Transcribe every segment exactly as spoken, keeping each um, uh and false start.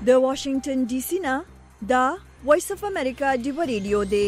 د واشنگټن ډي سي نه دا وایس اف امریکا دی ریډیو دی.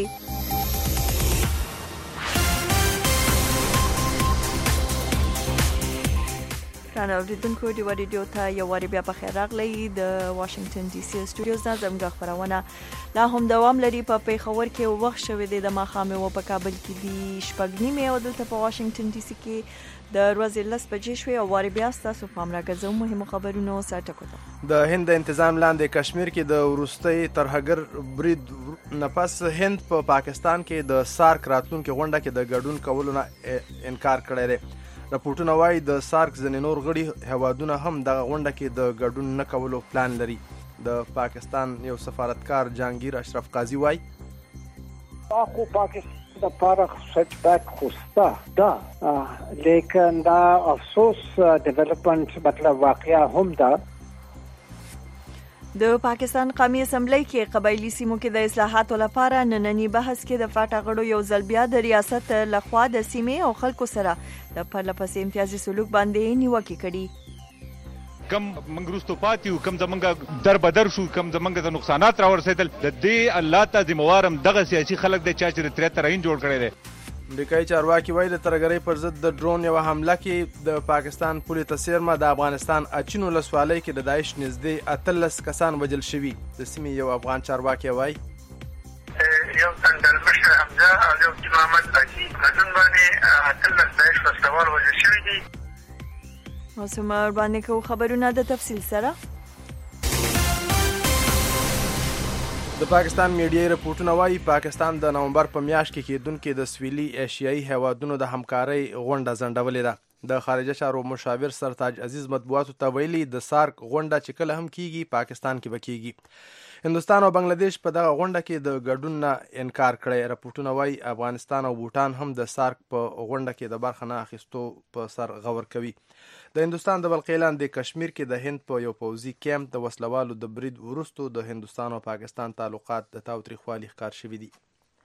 رانا اوریدونکو دی ریډیو ته یو واری بیا په خیر راغلی. د واشنگټن ډي سي سټوډیوز نه زموږ خبرونه لا هم دوام لري. په پیښور کې وخت شوی دی د ماښام او په کابل کې دی شپږ نیمه او دلته په واشنگټن ډي سي کې د ورځې لس بجې شوې او واری بیا ستاسو پام راګرځوم مهمو خبرونو سره ټکو ته. د هند د انتظام لاندې کشمیر کې د وروستي ترهګر برید نفس هند په پا پاکستان کې د سارک راتلونکي غونډه کې د ګډون کولو نه انکار کړی دی. راپورټونه وایي د سارک ځینې نور غړي هیوادونه هم دغه غونډه کې د ګډون نه کولو پلان لري. د پاکستان یو سفارتکار جهانگیر اشرف قاضي وایي خو پاکستان د پاره سټ بیک خوستا دا لیکن دا افسوس ډیولپمنٹ مطلب واقعا هم دا. د پاکستان قومي اسمبلی کې قبایلی سیمو کې د اصلاحاتو لپاره نننی بحث کې د فاټا غړو یو ځل بیا د ریاست لخوا د سیمې او خلکو سره د پرله پسې امتیازي سلوک باندې نیوکه کړي. کم منګروستو پاتیو کم زمونږ در بدر شو کم زمونږ د نقصانات راورسېدل د دې الله ته ذمہوارم دغه سیاسي خلک د چا چې تر تر عین جوړ کړي دي. امریکایي چارواکي وایي د ترهګرۍ پر ضد د ډرون یو حمله کې د پاکستان پولې ته څیرمه د افغانستان اچین ولسوالۍ کې د داعش نږدې اتلس کسان وژل شوي. د سیمې یو افغان چارواکي وایي یو تندل مشر حمزه او یو محمد اکی مدن باندې اتلس داعش وسلوال وژل شوي دي. اوس مر باندې کو خبرونه د تفصیل سره. د پاکستان میډیا رپورټونه وایي پاکستان د نومبر په میاشت کې کېدونکې د سویلي ایشیایي هیوادونو د همکارۍ غونډه ځنډولې ده. د خارجه چارو مشاور سرتاج عزیز مطبوعاتو ته ویلي د سارک غونډه چې کله هم کیږي پاکستان کې به کیږي. هندوستان او بنگلاديش په دغه غونډه کې د ګډون نه انکار کړی. رپورټونه وایي افغانستان او بوټان هم د سارک په غونډه کې د برخه نه اخیستو په سر غور کوي. د هندوستان د بلقیلان د کشمیر کې د هند په یو پوځي کیمپ د وسلوالو د برید وروسته د هندوستان او پاکستان تعلقات د تاوتریخوالي ښکار شوي دي.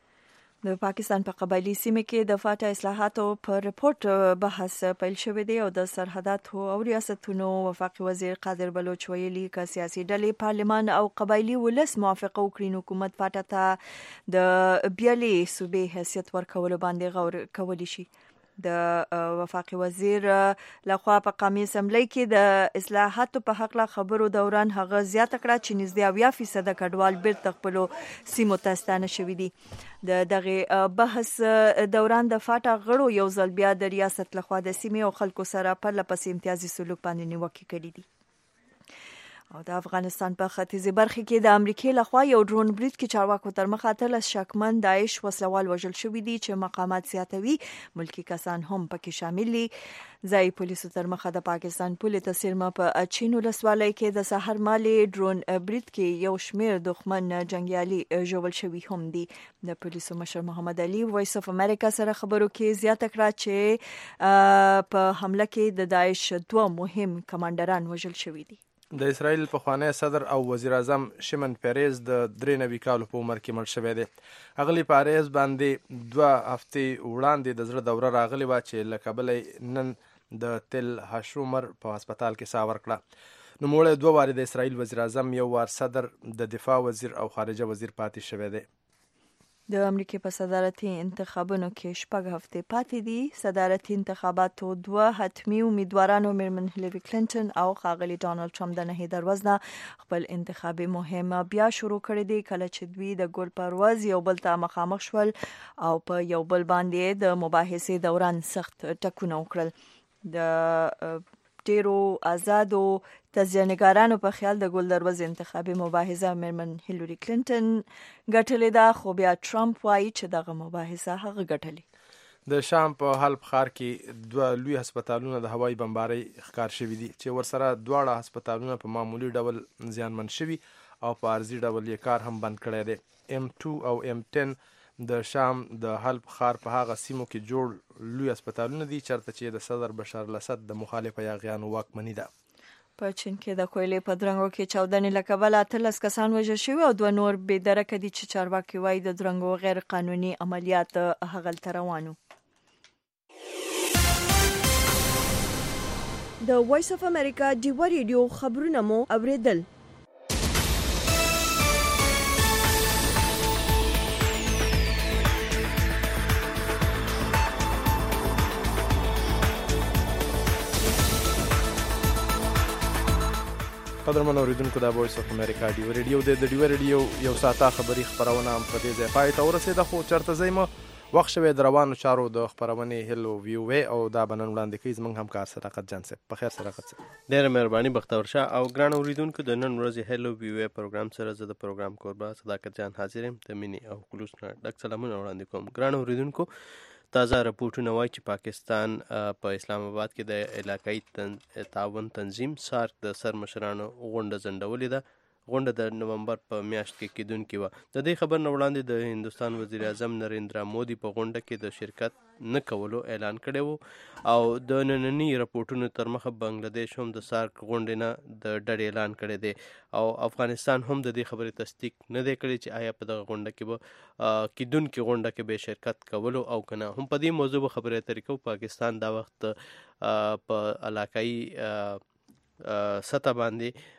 د پاکستان په قبایلی سیمه کې د فاټا اصلاحاتو پر رپورت بحث پیل شوی دی او د سرحداتو او ریاستونو وفاقي وزیر قادر بلوچ ویلي ک سیاسي ډلې پارلمان او قبایلی ولس موافقه وکړي حکومت فاټا ته د بیلې صوبې حیثیت ورکولو باندې غور کولی شي. د وفاقي وزیر لخوا په قومي اسمبلی کې د اصلاحاتو په حق لا خبرو دوران هغه زیاته کړه چې نږدې اویا فیصد کډوال بیرته خپلو سیمو ته ستانه شوي دي. د دغه بحث دوران د فاټا غړو یو ځل بیا د ریاست لخوا د سیمې او خلکو سره پرله پسې امتیازي سلوک باندې نیوکې کړي دي. او د افغانستان په ختیځي برخه کې د امریکای لخوا یو ډرون برید کې چارواکو تر مخه اتلس شکمن داعش وسلوال وژل شوي دي چې مقامات زیاتوي ملکی کسان هم پکې شامل دي. ځای پولیسو تر مخه د پاکستان پولې ته څیرمه په اچین ولسوالۍ کې د سحر مالي ډرون برید کې یو شمیر دښمن جنگیالي ژوبل شوي هم دي. د پولیسو مشر محمد علي وایس اف امریکا سره خبرو کې زیاته کړه چې په حمله کې د داعش دوه مهم کمانډران وژل شوي دي. د اسرائیل پخوانی صدر او وزیر اعظم شمن پیریز د درې نوي کالو په عمر کې مړ شوی دی. اغلی پیریز باندې دوه هفتې وړاندې د زړه دوره راغلی وه چې له کبله نن د تل هاشومر په هسپتال کې ساه ورکړه. نوموړی دوه وارې د اسرائیل وزیر اعظم یو وار صدر د دفاع وزیر او خارجه وزیر پاتې شوی دی. د امریکای په صدارتي انتخابونو کې شپږ هفتې پاتې دي. صدارتي انتخاباتو دوه حتمي امیدوارانو میرمن هیلری کلینټن او ښاغلي ډانلډ ټرمپ د نهي دروازه خپل انتخابي مهم بیا شروع کړی دی کله چې دوی د ګل پرواز یو بل ته مخامخ شول او په یو بل باندې د مباحثې دوران سخت ټکونه وکړل. د ډیرو آزادو تجزیه‌نګارانو په خیال د ګل دروازې انتخابي مباحثه میرمن هیلری کلینټن ګټلې ده خو بیا ټرمپ وایي چې دغه مباحثه هغه ګټلې. د شام په حلب ښار کې دوه لوی هسپتالونه د هوایي بمبارۍ ښکار شوي دي چې ورسره دواړه هسپتالونه په معمولي ډول زیانمن شوي او په عارضي ډول یې کار هم بند کړی دی. ایم ټو او ایم ټن د شام د حلب ښار په هغه سیمو کې جوړ لوی هسپتالونه دي چېرته چې د صدر بشار الاسد د مخالفه یاغیانو واکمني ده. په چین کې د کویلې په درنګو کې چاودنې له کبله اتلس کسان وژل شوي او دوه نور بې درکه دي چې چارواکي وایي د درنګو غیر قانوني عملیات هغلته روان وو. د وایس اف امریکا ډیوه ریډیو خبرونه مو اوریدل. قدرمن اوریدونکو دا وایس اف امریکا ډیو ریډیو د ډیو ریډیو یو ساعته خبری خبرونه هم په دې ځای پای ته ورسېده خو چرته زېمه وخت شوی د روانو چارو د خبرونې هلو ویو وی او دا بنن وړاندې کوي زمونږ همکار صداقت جان صاحب په خیر صداقت صاحب ډېره مهرباني بختور شه او ګران اوریدونکو د نن ورځې هلو ویو وی پروګرام سره زه د پروګرام کوربه صداقت جان حاضر یم د مینې او خلوص نه ډک سلامونه وړاندې کوم. ګران اوریدونکو تازه راپورټونه وایي چې پاکستان په اسلام آباد کې د علاقايي تعاون تنظیم سارک د سرمشرانو غونډه ځنډولې ده. غونډه د نومبر په میاشت کې کېدونکې وه. د دې خبر نه وړاندې د هندوستان وزیر اعظم نریندرا مودي په غونډه کې د شرکت نه کولو اعلان کړی و او د ننني راپورټونو تر مخه بنګلادیش هم د سارک غونډې نه د ډډې اعلان کړی دی او افغانستان هم د دې خبرې تصدیق نه دی کړی چې آیا په دغه غونډه کې به کېدونکې غونډه کې به شرکت کولو او که نه. هم په دې موضوع به خبرې اترې کوو. پاکستان دا وخت په علاقایي سطح باندې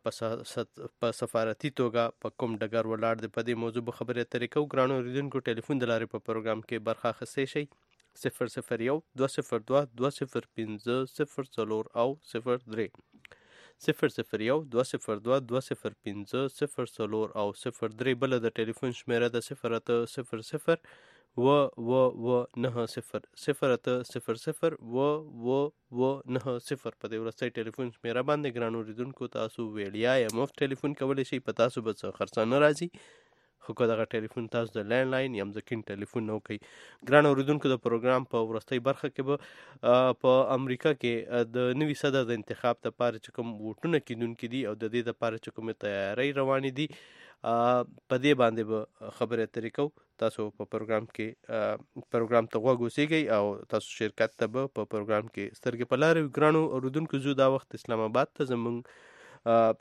په سفارتي توګه په کوم ډګر ولاړ دی. په دې موضوع به خبرې اترې کوو. ګرانو اوریدونکو ټلیفون د لارې په پروګرام کې برخه اخیستی شئ. صفر صفر یو دوه صفر دوه دوه صفر پنځه صفر څلور او صفر درې صفر صفر یو دوه صفر دوه دوه صفر پنځه صفر څلور او صفر درې. بله د ټلیفون شمیره د صفر اته صفر صفر و و و نه صفر صفر اته صفر صفر و و و نه صفر. په دې وروستۍ ټلیفون شمیره باندې ګران اوریدونکو تاسو ویړیا یا مفت ټلیفون کولی شئ. په تاسو به څه خرڅه نه راځي خو که دغه ټلیفون تاسو د لینډ لاین یا مځکین ټلیفون نه وکئ. ګران اوریدونکو د پروګرام په وروستۍ برخه کې به په امریکا کې د نوي صدر د انتخاب دپاره چې کوم ووټونه کېدونکي دي او د دې دپاره چې کومې تیاری روانې دي په دې باندې به خبرې اترې کوو. تاسو په پروګرام کې پروګرام ته غوږ اوسېږئ او تاسو شرکت ته به په پروګرام کې سترګې په لاره وي. ګرانو اوریدونکو زه دا وخت اسلام آباد ته زموږ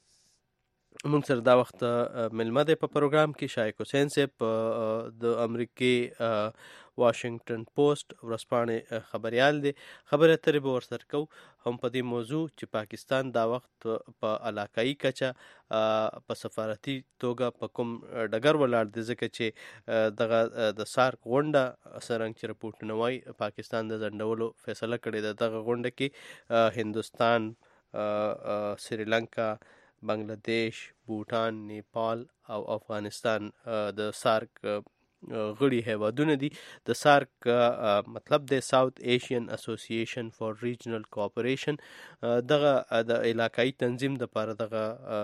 مونږ سره دا وخت ملمه دی په پروګرام کې شایق حسین صاحب د امریکې واشنگټن پوسټ ورځپاڼې خبریال دی. خبرې اترې به ورسره کوو هم په دې موضوع چې پاکستان دا وخت په علاقایي کچه په سفارتي توګه په کوم ډګر ولاړ دی ځکه چې دغه د سارک غونډه څرنګه چې راپورټونه وایي پاکستان د ځنډولو فیصله کړې ده. دغه غونډه کې هندوستان، سریلانکا، بنگلادیش، بوټان، نیپال او افغانستان د سارک غړي هیوادونه دي. د سارک مطلب دی ساوث ایشین اسوسییشن فار ریجنل کوآپریشن. دغه د علاقایي تنظیم دپاره دغه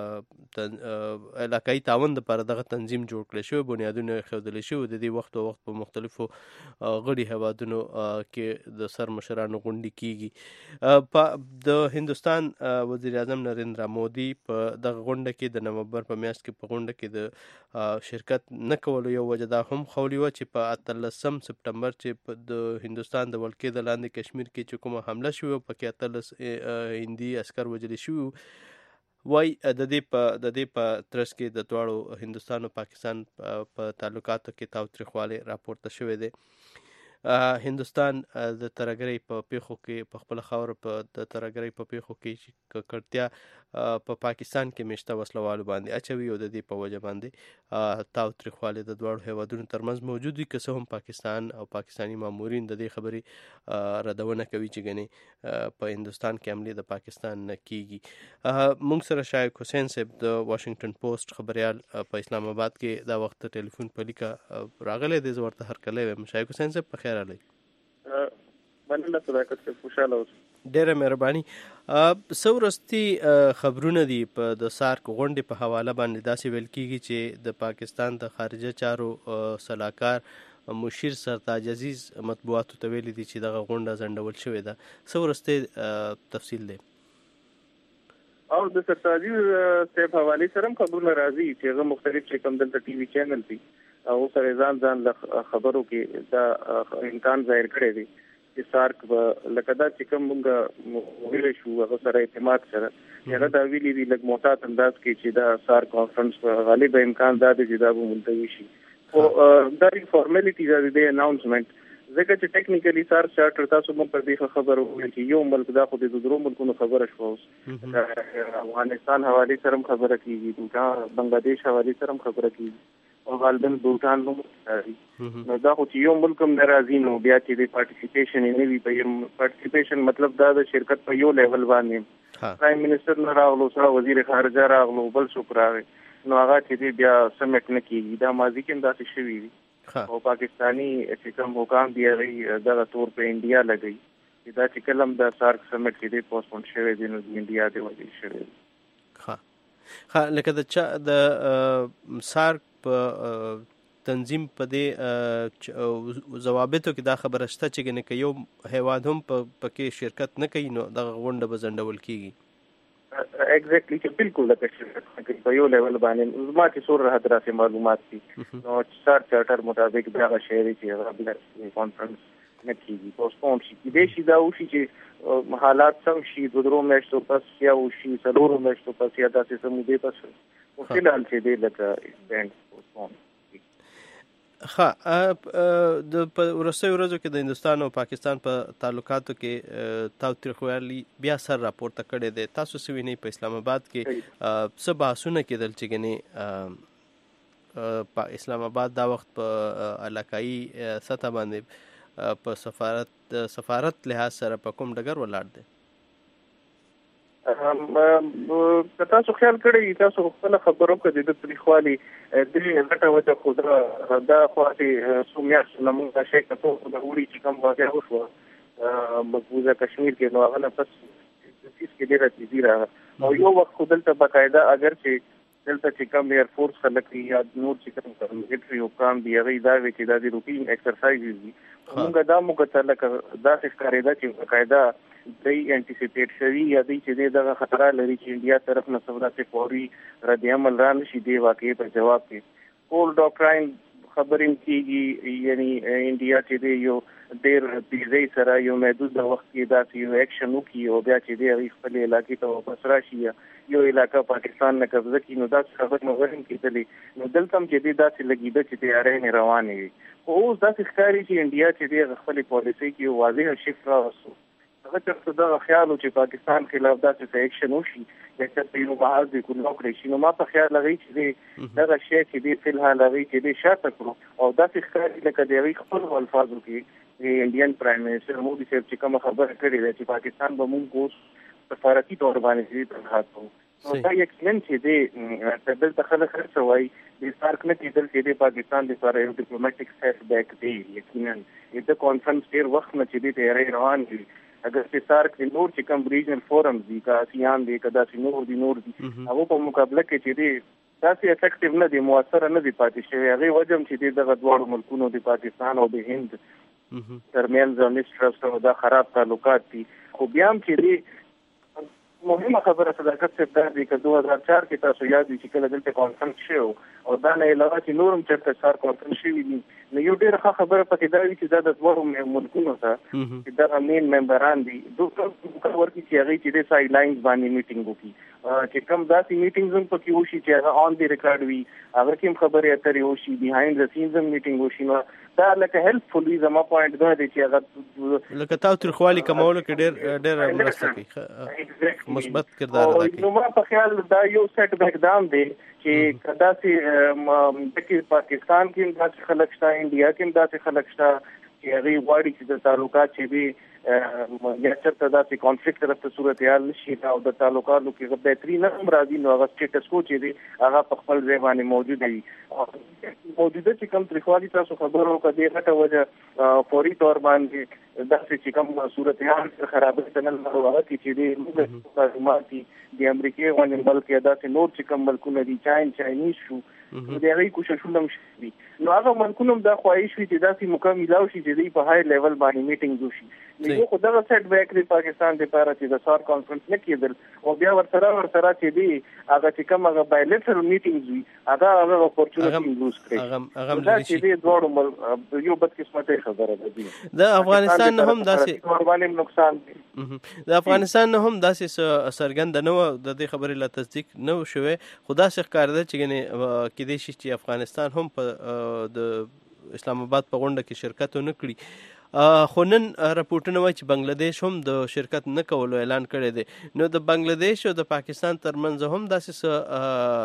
علاقایي تعاون دپاره دغه تنظیم جوړ کړی شوی، بنیادونه یې ښودلی شوي. د دې وخت وخت په مختلفو غړي هیوادونو کې د سرمشرانو غونډې کیږي. د هندوستان وزیر اعظم نریندرا مودي په دغه غونډه کې د نومبر په میاشت کې په غونډه کې د شرکت نه کولو یو وجه دا هم خولي وه چې په اتلسم سپټمبر چې د هندوستان د ولکې د لاندې کشمیر کې چې کومه حمله شوې وه پکې اتلس هندي عسکر وژلي شوي وای. د دې په د دې په ترڅ کې د دواړو هندوستان او پاکستان په تعلقاتو کې تاوتریخوالی راپورته شوی دی. هندوستان د ترهګرۍ په پیښو کې په خپله خاوره په د ترهګرۍ په پیښو کې ککړتیا په پاکستان کې میشته وسلوالو باندې اچوي او د دې په وجه باندې تاوتریخوالی د دواړو هیوادونو ترمنځ موجود وي. که څه هم پاکستان او پاکستاني مامورین د دې خبرې ردونه کوي چې ګنې په هندوستان کې حملې د پاکستان نه کیږي. موږ سره شایق حسین صاحب د واشنگټن پوسټ خبریال په اسلام آباد کې دا وخت ټلیفون په لیکه راغلی دی. زه ورته هرکلی وایم. شایق حسین صاحب په خیر راغلی. مننه صداقت صاحب، خوشحاله اوسئ. ډېره مهرباني. څه وروستي خبرونه دي په د سارک غونډې په حواله باندې؟ داسې ویل کېږي چې د پاکستان د خارجه چارو سلاکار مشیر سرتاج عزیز مطبوعاتو ته ویلي دي چې دغه غونډه ځنډول شوې ده. څه وروستی تفصیل دی؟ او د سرتاجي صاحب حوالې سره هم خبرونه راځي چې هغه مختلف چې کوم دلته ټي وي چینل دي او سره ځان ځان له خبرو کې دا امکان ظاهر کړی دی چې سارک به لکه دا چې کوم موږ ویلی شو هغه سره اعتماد سره هغه دا ویلي دي لږ محتاط انداز کې چې دا سارک کانفرنس په غالبه امکان دا دی چې دا به ملتوي شي. خو دا فارمیلټي دا دی اناونسمنټ ځکه چې ټیکنیکلی سارک چارټر تاسو مو پر دې خبر وکړئ چې یو ملک دا خو د درو ملکونو خبره شوه. اوس افغانستان حوالې سره هم خبره کېږي، بنګلادیش حوالې سره هم خبره کېږي. او غالبا بوتان هم راځي. نو دا خو چې یو ملک هم راځي نو بیا چې د پارټیسیپیشن نه وي، په پارټیسیپیشن مطلب دا د شرکت په یو لیول باندې پرایم منسٹر نه راغلو، سره وزیر خارجه راغلو، بل څوک راغی، نو هغه چې بیا سمټ نه کیږي. دا ماضي کې داسې شوي دي او پاکستانی چې کوم حکام دی هغه دغه تور په انډیا لګي چې دا چې کلم د سارک سمټ کې دی پوسټپون شوی دی، نو د انډیا دی وجه شوی. ها ها لکه د چا د سارک په تنظیم په دې ضوابطو کې دا خبره شته چې نه یو هیواد هم په پکې شرکت نه کوي نو دغه غونډه به ځنډول کیږي. ایگزیکټلی چې بالکل د شرکت په یو لیول باندې زما چې څور راته راځي معلومات دي نو سار چارټر مطابق دا شهري چې هغه بل کانفرنس نه کیږي پوسټپون شي. دې شي دا وشي چې حالات سم شي، د درو میاشتو پس یا وشي څلورو میاشتو پس یا داسې سمودې پس او فلحال چې دې لکه ایونت پوسټپون. ها د ورسته ورځو کې د هندستان او پاکستان په تعلقاتو کې تاوتریخوالي بیا سر راپورته کړی دی. تاسو څه وینئ په اسلام آباد کې څه بحثونه کېدل چې ګنې په اسلام آباد دا وخت په علاقایي سطح باندې په سفارت سفارت لحاظ سره په کوم ډګر ولاړ دی؟ که تاسو خیال کړئ تاسو خپل خبرو کې د تاریخوالي د غټه وجه خو دا خو چې سومیاس لمونږه شي کته د وړي چې کوم واقع وشو مقبوضه کشمیر کې نو هغه پس سیس کې ډیره تیزی را او یو وخت خو دلته باقاعده اگر چې دلته چې کوم ایر فورس خلک یا نور چې کوم ملټري حکام دی هغه دا وی چې دا د روټین ایکسرسایز دي موږ دا موږ ته لکه دا ښکارې دا چې باقاعده دی انټیسیپیټ شوی یا دی چې دغه خطر لري چې انډیا طرف نه سودا ته فوري رد عمل را نشي دی واقعي په جواب کې کول ډاکټراین خبرین کیږي یعنی انډیا چې دی یو ډیر تیزی سره یو محدود وخت کې دا یو اکشن وکي او بیا چې دی خپل علاقې ته واپس راشي یو علاقہ پاکستان نه قبضه کړي نو دا خبر نو ورن کېدلی نو دلته چې دی داسې لګیده چې تیارې نه روانې وي. اوس داسې ښکاري چې انډیا چې دی خپل پالیسي کې واضح شفت راوستو هغه چې دا خیال چې پاکستان خلاف داسې اکشن وشي یا چې یو بحث دی کو نو کړی شي نو ما په خیال لګی چې دا شی چې دی فلحال لګی چې دی شاته کړو او داسې ښکاري لکه دی خپل الفاظو کې انډین پرایم منسٹر مودي صاحب چې کوم خبره کړې ده چې پاکستان به موږ اوس سفارتي تور باندې تنخوا نو دا یقینا چې دی تبل تخلق خرڅ وای د سارک نه کېدل چې د پاکستان د لپاره یو ډیپلوماټیک سیټ بیک دی. یقینا د کانفرنس ډیر وخت نه چې دی تیاری روان دي اگر چې سارک د نور چې کوم ریجنل فورمز دي کا آسیان دي کدا چې نور دي نور دي هغه په مقابله کې چې دی تاسو افیکټیو نه دي موثر نه دي پاتې شوی هغه وجم چې دی دغه دوه ملکونو د پاکستان او د هند ترمنځ مسترست او دا خراب تعلقات دي. خو بیا هم چې دی مهمه خبره صداقت څخه دا دی چې دوه هزار چار کې تاسو یاد دي چې کله دلته کانفرنس شو او دا نه علاوه چې نورم چرته سار کانفرنس شوی دي نو یو ډېر ښه خبره پکې دا وی چې دا د دوه ملکونو سره چې دا مین ممبران دي دوه ورکی چې هغه چې د سایډ لاینز باندې میټینګ وکړي چې کوم داسې میټینګز هم پکې وشي چې هغه آن دی ریکارډ وي هغه کوم خبرې اترې وشي بیهایند د سینز هم میټینګ وشي نو دا لکه هیلپفل وي زما پوینټ دا دی چې هغه لکه تاوتریخوالي کمولو کې ډېر ډېر مرسته کوي مثبت کردار ادا کوي. نو ما په خیال دا یو سیټ بیک دام دی چې کدا سي د پاکستان کې داسې خلک شته انډیا کې داسې خلک شته چې هغه واړي چې د تعلقات چې دی یا چرته داسې کانفلیکټ طرف ته صورتحال نشي او د تعلقاتو کې بهترین هم راځي نو هغه سټیټس کو چې دی هغه په خپل ځای باندې موجود دی. موجوده چې کوم تاریخوالي تاسو خبرو کړي غټه وجه فوري تور باندې داسې چې کوم صورتحال خرابې ته نه راوړي چې دی موږ معلومات د امریکای غونډې بلکې داسې نور چې کوم ملکونه دي چاین چاینیز شو د هغه کوششونه هم شي نو هغه ملکونه دا خواهش وي چې داسې مکمل او شي چې په هاي لیول باندې میټینګ وشي نو خو دا سیټ بیک دی پاکستان د لپاره چې د سار کانفرنس نه کېدل او بیا ورسره ورسره چې دی هغه چې کوم هغه بایلیټرل میټینګز وي هغه هغه اپورچونټی لوز کړي هغه دا چې دی دوه یو بد قسمت خبره ده د افغانستان نه هم داسې قرباني نقصان دي د افغانستان نه هم داسې سرګند نه و د دې خبرې لا تصدیق نه شوه خدا څخه ښکار ده چې ګنې کې دې شي چې افغانستان هم په د اسلام آباد په غونډه کې شرکت ونه کړي خو نن راپورټونه وایي چې بنگلاديش هم د شرکت نه کولو اعلان کړی دی. نو د بنگلاديش او د پاکستان ترمنځ هم داسې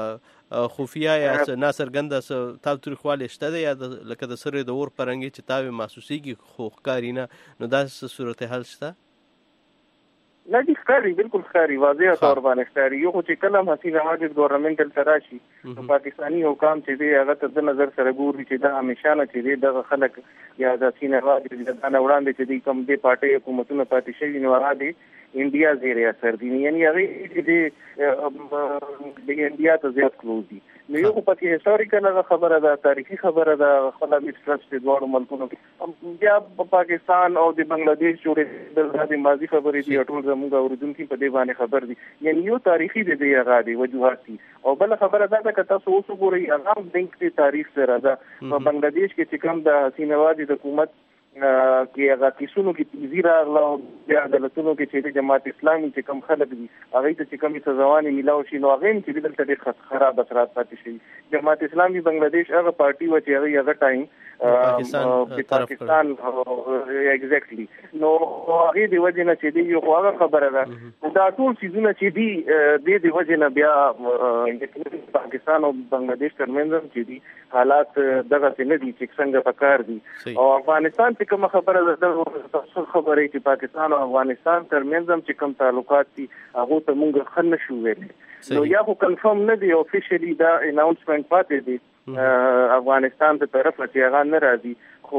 خفیه یا ناڅرګنده تاوتریخوالی شته دی یا لکه د سرې د اور پرنګې چې تاوې محسوسیږي خو ښکاري نه، نو داسې صورتحال شته؟ نه دي ښکاري، بالکل ښکاري، واضح طور باندې ښکاري. یو خو چې کله هم حسین نواز ګورنمنټ دلته راشي نو پاکستاني حکام چې دی هغه ته د نظر سره ګوري چې دا همیشه نه چې دی دغه خلک یا د حسین نواز د نه وړاندې چې دی کوم دی پارټي حکومتونه پاتې شوي نو هغه دی انډیا زیر اثر دي، یعنی هغه چې د انډیا ته زیات کلوز دي. نو یو پکې هیستوریکل خبره ده، تاریخي خبره ده، خپل میسټرس د دوه ملکونو کې بیا پاکستان او د بنگلاديش جوړې د ماضي خبرې دي ټول زموږ اوریدونکو په دې باندې خبر دي، یعنی یو تاریخي د دې هغه دی وجوهات دي. او بل خبره ده چې تاسو اوس وګورئ هغه لینک دی تاریخ سره ده. په بنگلاديش کې چې کوم د حسین نواز د حکومت کې هغه کیسونو کې تیزی راغله او بیا عدالتونو کې چې د جماعت اسلامي چې کوم خلک دي هغه ته چې کومې سزاوانې میلاو شي نو هغه هم چې دلته ډېر خراب اثرات پاتې شي. جماعت اسلامي بنگلاديش هغه پارټي و چې هغه هغه ټایم پاکستان ایگزیکټلی نو هغه د وجه نه چې دی یو هغه خبره ده دا ټول چیزونه چې دی د وجه نه بیا پاکستان او بنگلاديش ترمنځ چې دي حالات دغه څنګه دي چې څنګه پکار دي. او افغانستان چې کوم خبره ده تاسو خبرې چې پاکستان او افغانستان ترمنځ چې کوم تعلقات دي هغه ته مونږ خل نشو ویلې نو یا خو کنفرم نه دی افیشلی دا اناونسمنت پاتې دی افغانستان ته طرف چې هغه نه راځي خو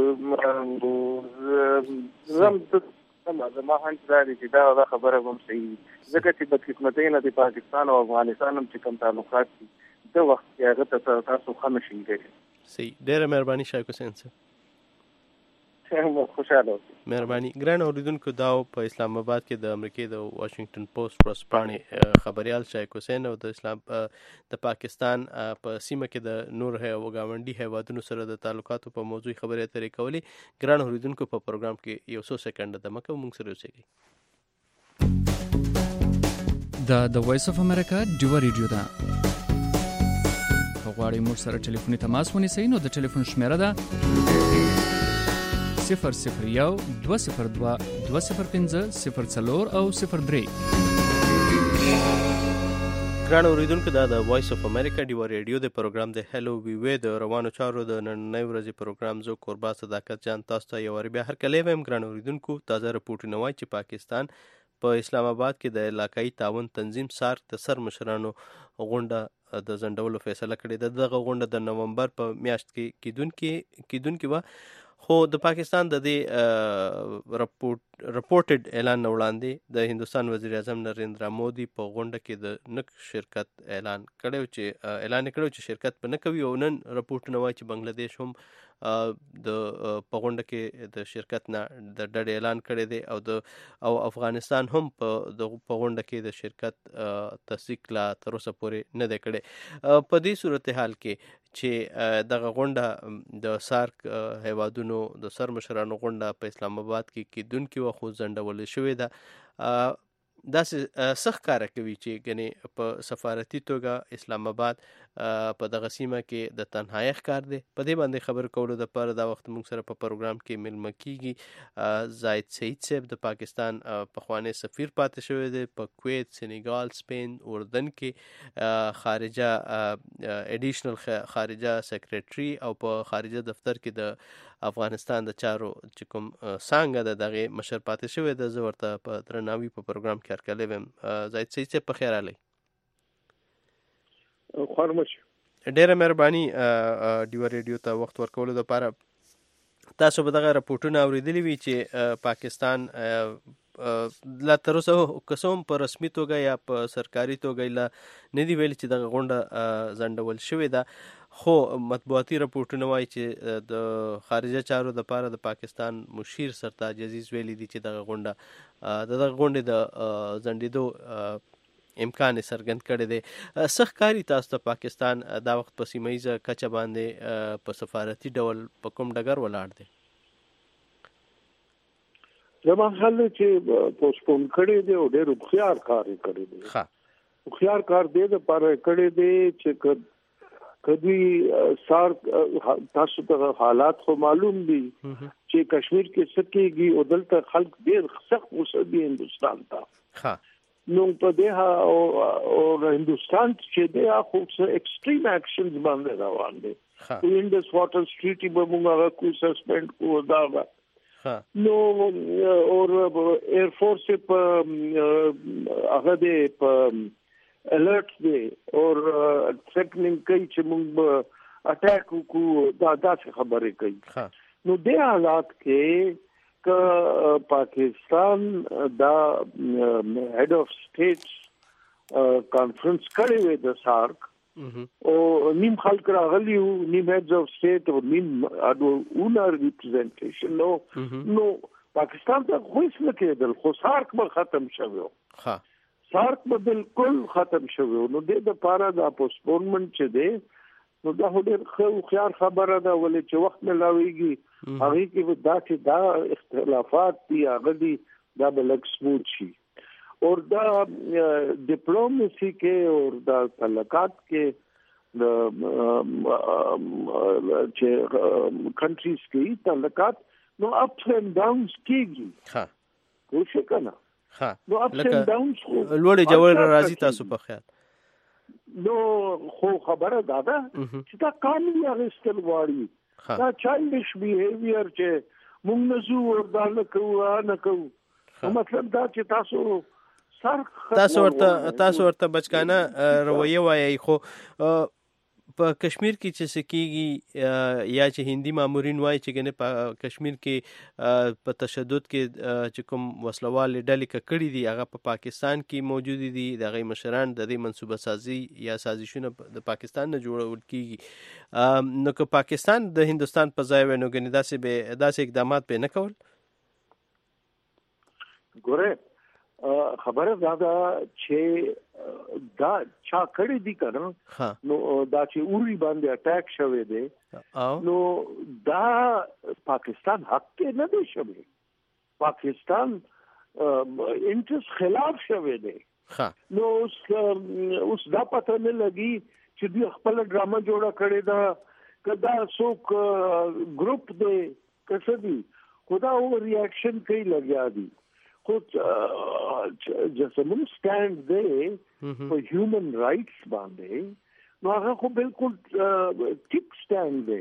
زم زما هنځ دا دی چې دا خبره هم صحیح ځکه چې د خدمتونو د پاکستان او افغانستان هم چې کوم تعلقات دي د وخت هغه ته تاسو خامه شي ګرځي. صحیح، ډېره مهرباني شایق حسین صاحب. خوشاله مهرباني. ګران اوریدونکو دا په اسلام آباد کې د امریکای د واشنگټن پوسټ ورځپاڼې خبريال شایق حسین او د اسلام د پاکستان په سیمه کې د نور هیوادونو گاونډي هیوادونو سره د تعلقاتو په موضوع خبرې اترې کولې. ګران اوریدونکو په پروګرام کې یو څو سکند د مکه موږ سره اوسئ. دا د وایس اف امریکا ډیو ریډیو ده. غواړئ موږ سره ټلیفوني تماس ونیسئ نو د ټلیفون شمیره ده صفر صفر یو دوه صفر دوه دوه صفر پنځه صفر څلور او صفر درې. ګران اوریدونکو دا د وایس اف امریکا ډیو ریډیو د پروګرام د هلو وی وی د روانو چارو د نننۍ ورځې پروګرام زو قربا صداقت جان تاسو ته یو بیا هر کله ویم. ګران اوریدونکو تازه رپورټونه وایي چې پاکستان په اسلام آباد کې د علاقائی تعاون تنظیم سارک د سر مشرانو غونډه د ځنډولو فیصله کړې ده. دغه غونډه د نومبر په میاشت کې کیدونکې کیدونکې و خو د پاکستان د دې رپورټ رپورټډ اعلان نه وړاندې د هندوستان وزیر اعظم نریندرا مودي په غونډه کې د نک شرکت اعلان کړو چې اعلان کړو چې شرکت په نه کوي او نن رپورټونه وایي چې بنگلاديش هم د په غونډه کې د شرکت نه د ډډ اعلان کړی دی او د او افغانستان هم په د په غونډه کې د شرکت تصدیق لا تر اوسه پورې نه دی کړی. په دې صورتحال کې چې دغه غونډه د سارک هیوادونو د سر مشرانو غونډه په اسلام آباد کې کیدونکې و خو ځنډول شوې ده. داسې سخت کار کوي چې ګنې په سفارتي توګه اسلام آباد په دغه سیمه کې د تنهایی ښکار دی. په دې باندې خبر کولو د پر دا وخت موږ سره په پروګرام کې ملمه کیږي زاید سعید صاحب د پاکستان پخوانی سفیر پاتې شوی دی په کویت، سینیګال، سپین، اردن کې خارجه اډیشنل خارجه سیکریټري او په خارجه دفتر کې د افغانستان د چارو چې کوم څنګه د دغه مشر پاتې شوی د زه ورته په درناوي په پروګرام کې هرکلی ویم. زاید سعید صاحب په خیر راغلی. خورمش ډېره مهرباني ډیو ریډیو ته وخت ورکولو دپاره. تاسو به دغه رپورټونه اورېدلي وي چې پاکستان لا تر اوسه که څه هم په رسمي توګه یا په سرکاري توګه لا نه دي ویلي چې دغه غونډه ځنډول شوې ده خو مطبوعاتي رپورټونه وایي چې د خارجه چارو دپاره د پاکستان مشیر سرتاج عزیز ویلي دي چې دغه غونډه د دغه غونډې د ځنډېدو امکان څرګند کړی دی. څه ښکاري تاسو ته پاکستان دا وخت په سیمه ییزه کچه باندې په سفارتي ډول په کوم ډګر ولاړ دی؟ زما خیال دی چې پوسټپون کړی دی او ډېر هوښیار کار یې کړی دی. ښه هوښیار کار دی دپاره یې کړی دی چې کدی سار تاسو ته حالات خو معلوم دي چې کشمیر کې څه کېږي او دلته خلک ډېر سخت غوسه دي هندوستان ته. ښه نو په دې او هندستان چې د خو ایکستریم اکشنز باندې روان دي وینډس واټر ټریټي به موږ کو سسپند کو دا نو اور ایر فورس په هغه دې په الرټ دی اور ثریټنینګ کوي چې موږ اٹیک کو دا داسې خبرې کوي نو د حالات کې ک پاکستان دا هیډ اف سټیټس کانفرنس کړی وی د سارک او نیم خلک راغلی وو نیم هیډز اف سټیټ او نیم اډو اونر ریپرزنټیشن نو نو پاکستان ته خوښ نه کېدل خو سارک به ختم شوی ها سارک به بالکل ختم شوی نو د لپاره دا پوسټپونمنت چې دی نو دا ډېر خو خيار خبره ده ولې چې وخت ملاويږي هغه کې دا چې دا اختلافات دي هغه دي دا بلک سموث شي اور دا ډیپلوماسي کې اور دا تعلقات کې د چې کنټریز کې تعلقات نو اپس اینڈ ډاونز کېږي ها کوشش کنه ها نو اپس اینڈ ډاونز لوړ جوړ راځي تاسو په خیال نو خو خبره دا ده چې دا قانون اغستل غواړي دا چایلډش بیهیویر چې موږ نه زو وردا نه کوو نه کوو مطلب دا چې تاسو سر تاسو ورته تاسو ورته بچکانه رویه وایي خو په کشمیر کې چې سکیږي یا چې هندي مامورین وایي چې ګنه په کشمیر کې په تشدد کې چې کوم وسلوال ډلې کړي دي هغه په پاکستان کې موجود دي دغه مشران د دې منصوبه سازي یا سازشونه د پاکستان نه جوړول کیږي نو که پاکستان د هندستان په ځای ونه ګنه داسې به داسې اقدامات به نه کول ګوره خبره دا ده چې دا چا کړی دي کنه نو دا چې اوري باندې اٹیک شوه دی نو دا پاکستان حق کې نه دی شوی پاکستان انټرس خلاف شوه دی نو اوس اوس دا پته نه لګي چې دوی خپل ډرامه جوړه کړې ده کدا څوک ګروپ دی کڅ دی خدا او ریاکشن کوي لګیا دي خو جسمون سټاند دی په هیومن رائټس باندې نو هغه خو بالکل ټیک سټاند دی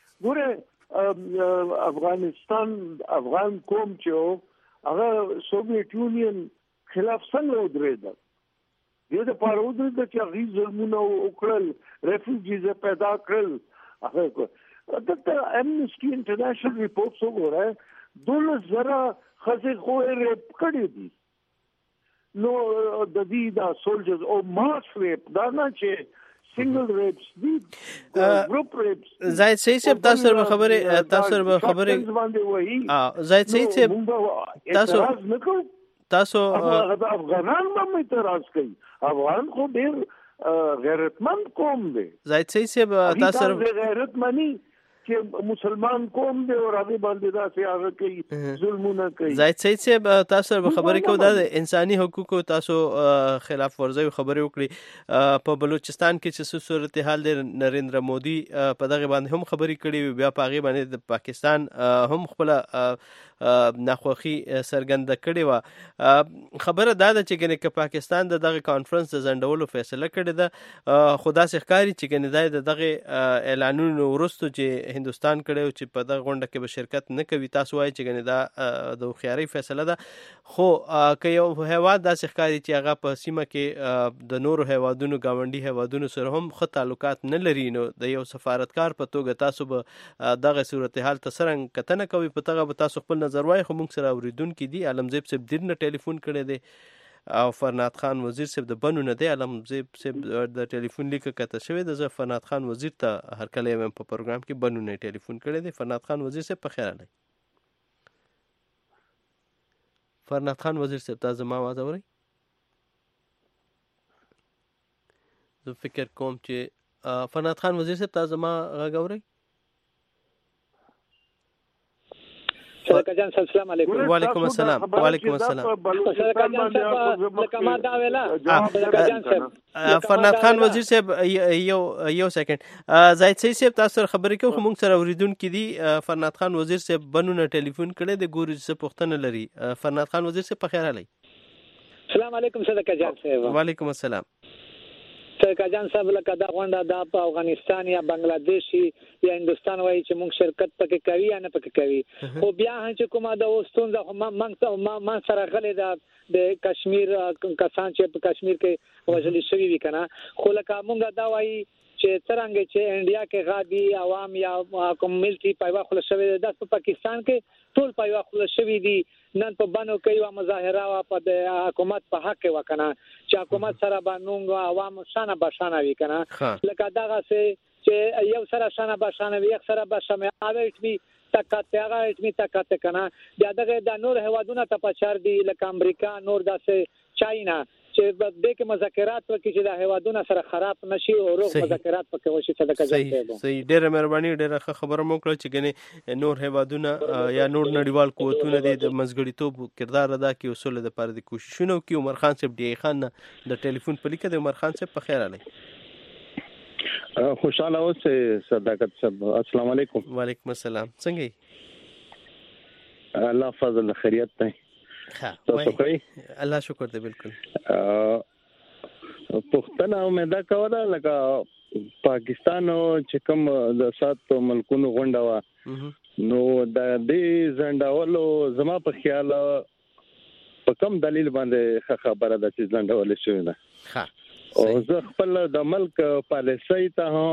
ګوره افغانستان افغان قوم چې هغه سوویت یونین خلاف څنګه ودرېده دې د پاره ودرېده چې هغه ظلمونه وکړل ریفیوجیز پیدا کړل هغه د امنیسټي انټرنیشنل ریپورټس وګوره دولس زره خزه خو ریپ کړی دي نو د دې دا سولجرز او ماس ریپ دا نه چې سنگل ریپس دي ګروپ ریپس زاید سید صاحب تاسو سره خبره تاسو سره خبره اه زاید سید صاحب تاسو تاسو افغانان هم اعتراض کوي افغان خو ډیر غیرتمند قوم دی زاید سید صاحب تاسو سره غیرتمنی چې مسلمان قوم دی او هغه باندې دا چې هغه کوي ظلمونه کوي زاید سید صاحب تاسو به خبرې کوو د انساني حقوقو تاسو خلاف ورزي خبرې وکړي په بلوچستان کې چې صورتحال د نریندرا مودي په دغه باندې هم خبرې کړي بیا په هغه باندې د پاکستان هم خپل ناخوخي سرګند کړي و خبره دا ده چې ګنې ک پاکستان د دغه کانفرنس د زندولو فیصله کړې ده خدا سي ښکاری چې ګنې د دغه اعلانونو ورستو چې هندستان کړو چې په دغه غونډه کې به شرکت نه کوي تاسو وایي چې ګنې دا د خياري فیصله ده خو که یو هیواد داسې ښکاری چې هغه په سیمه کې د نورو هیوادونو گاونډي هیوادونو سره هم ښه تعلقات نه لري نو د یو سفارتکار په توګه تاسو به دغه صورتحال ته څرنګه کتنه کوي په تغه به تاسو خپل نظر وایي خو موږ سره اوریدونکو دي علمزیب صاحب دیر نه ټلیفون کړی دی او فرناد خان وزیر صاحب د بنو نه دی علمزیب صاحب د ټلیفون لیک کته شوی د فرناد خان وزیر ته هر کله یم په پروګرام کې بنو نه ټلیفون کړی دی فرناد خان وزیر صاحب په خیر علي فرناد خان وزیر صاحب تاسو ما आवाज اورئ زه فکر کوم چې فرناد خان وزیر صاحب تاسو ما غږ اورئ سرکار جان السلام علیکم وعلیکم السلام وعلیکم السلام سرکار جان صاحب لکما دا ویلا سرکار جان صاحب فرناد خان وزیر صاحب یو یو سیکنډ زاید سید صاحب تاسو خبرې کوم موږ سره اوریدونکو دي فرناد خان وزیر صاحب بنونه ټلیفون کړي د ګوري څه پوښتنه لري فرناد خان وزیر صاحب په خیر علي السلام علیکم صدقه جان صاحب. وعلیکم السلام. صدقه جان صاحب لکه دا غونډه د په افغانستان یا بنگلاديش یا هندستان وایي چې موږ شرکت پکې کوي یا نه پکې کوي، خو بیا هم چې کومه د وستونزه موږ ما سره غلې ده د کشمیر کسان چې په کشمیر کې وژل شوي وي کنه، خو لکه موږ دا وایي چې څنګه چې انډیا کې غادي عوام یا کوم ملکی پایوا خل شوی د پاکستان کې ټول پایوا خل شوی دي، نن په بانو کوي وا مظاهره وا په د حکومت په حق وکنه چې حکومت سره باندې عوام شانه بشانه وی کنه، لکه دغه چې یو سره شانه بشانه وی یک سره بشمه اوټ وی تکات هغه اتمی تکات کنه، بیا دغه د نور هوادونه ته پچار دي لکه امریکا نور داسې چاینا چې د دې کې مذاکرات وکړي چې د هوادونو سره خراب نشي او روغ مذاکرات پکې وشي. صدقه جان صحیح ډېره مهرباني، ډېره خبره مو کړه چې ګنې نور هوادونه یا نور نړیوال قوتونه د منځګړیتوب کردار ادا کوي اصول د پر د کوششونو کې. عمر خان صاحب ډی خان د ټلیفون په لیکه د عمر خان صاحب په خیر علي. خوشاله اوسه صداقت صاحب. السلام علیکم. وعلیکم السلام. څنګه الله فضل خیریت ته تاسو کوي؟ الله شکر دې بالکل. پښتنه امید کوله لکه پاکستان چې کوم د سات ملکونو غونډه وا نو د دې ځنډولو زما په خیال په کوم دلیل باندې خبره ده چې ځنډول شوی ده. ها او زه خپل د ملک پالیسۍ ته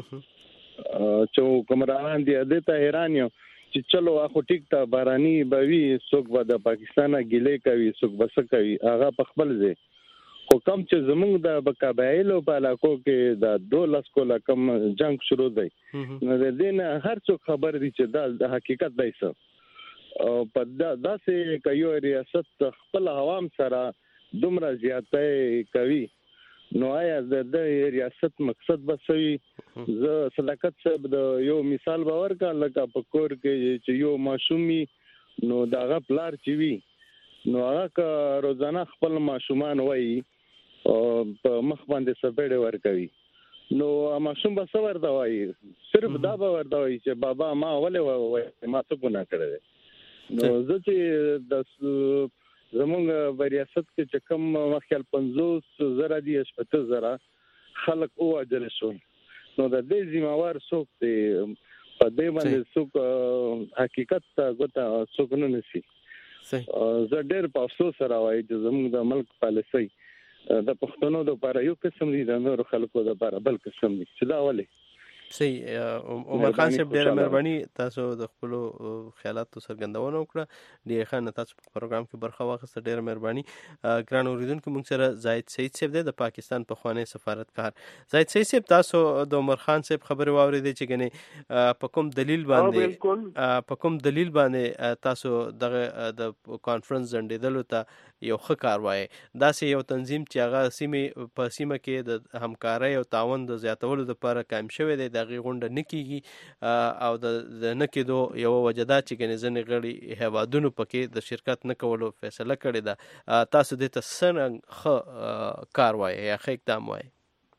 چې کومران دي د ته حیران یم چې چلو اخو ټیک ته بارانی بوي څوک به د پاکستان ګیلې کوي څوک بس کوي هغه په خپل ځای، خو کم چې زموږ د قبایلو په علاقو کې د دولس کوله کم جنگ شروع دی نو د دین هر څوک خبر دي چې د حقیقت دی څه او په داسې کيو ریاست خپل عوام سره دومره زیاتې کوي نو آیا د ریاست مقصد بسوي. زه صداقت صاحب د یو مثال باور کا لکه په کور کې چې یو ماشومي نو داغه پلار چې وی نو هغه روزانه خپل ماشومان وایي او په مخ باندې سپېړې ور کوي نو ماشوم به څور دا وایي صرف دا به ور دا وایي چې بابا ما ولې وایي ما څه ګناه کړی نو زه چې د زمونږ ریاست کې چې کوم مخکې پنځوس زره دي شپږ زره خلک او اجل شو نو د دې ذمہوار څوک دی په دې باندې څوک حقیقت ته ګوته څوک نه نشي. زه ډېر په افسوس سره وایم چې زموږ د ملک پالیسۍ د پښتنو د لپاره یو قسم دي د نورو خلکو د لپاره بل قسم دي چې دا ولې. صحیح. عمر خان صاحب ډېر مهرباني، تاسو د خپل خیالاتو څرګندونه وکړه. ډیر خان تاسو په پروګرام کې برخه واخیسته، ډېر مهرباني. ګران اوریدونکو موږ سره زاهد سعید صاحب دی د پاکستان پخوانی سفارتکار. زاهد سعید صاحب تاسو د عمر خان صاحب خبره واورېدې چې ګنې په کوم دلیل باندې په کوم دلیل باندې تاسو دغه د کانفرنس ځنډېدلو ته یو ښه کار وایي. داسې یو تنظیم چې هغه سیمې په سیمه کې د همکارۍ او تعاون د زیاتولو لپاره قایم شوی دی، دغه غونډه نه کیږي او د نه کېدو یو وجه دا چې ګنې ځینې غړي هیوادونو پکې د شرکت نه کولو فیصله کړې ده. تاسو دې ته څنګه ښه کار وایي یا ښه اقدام وایي؟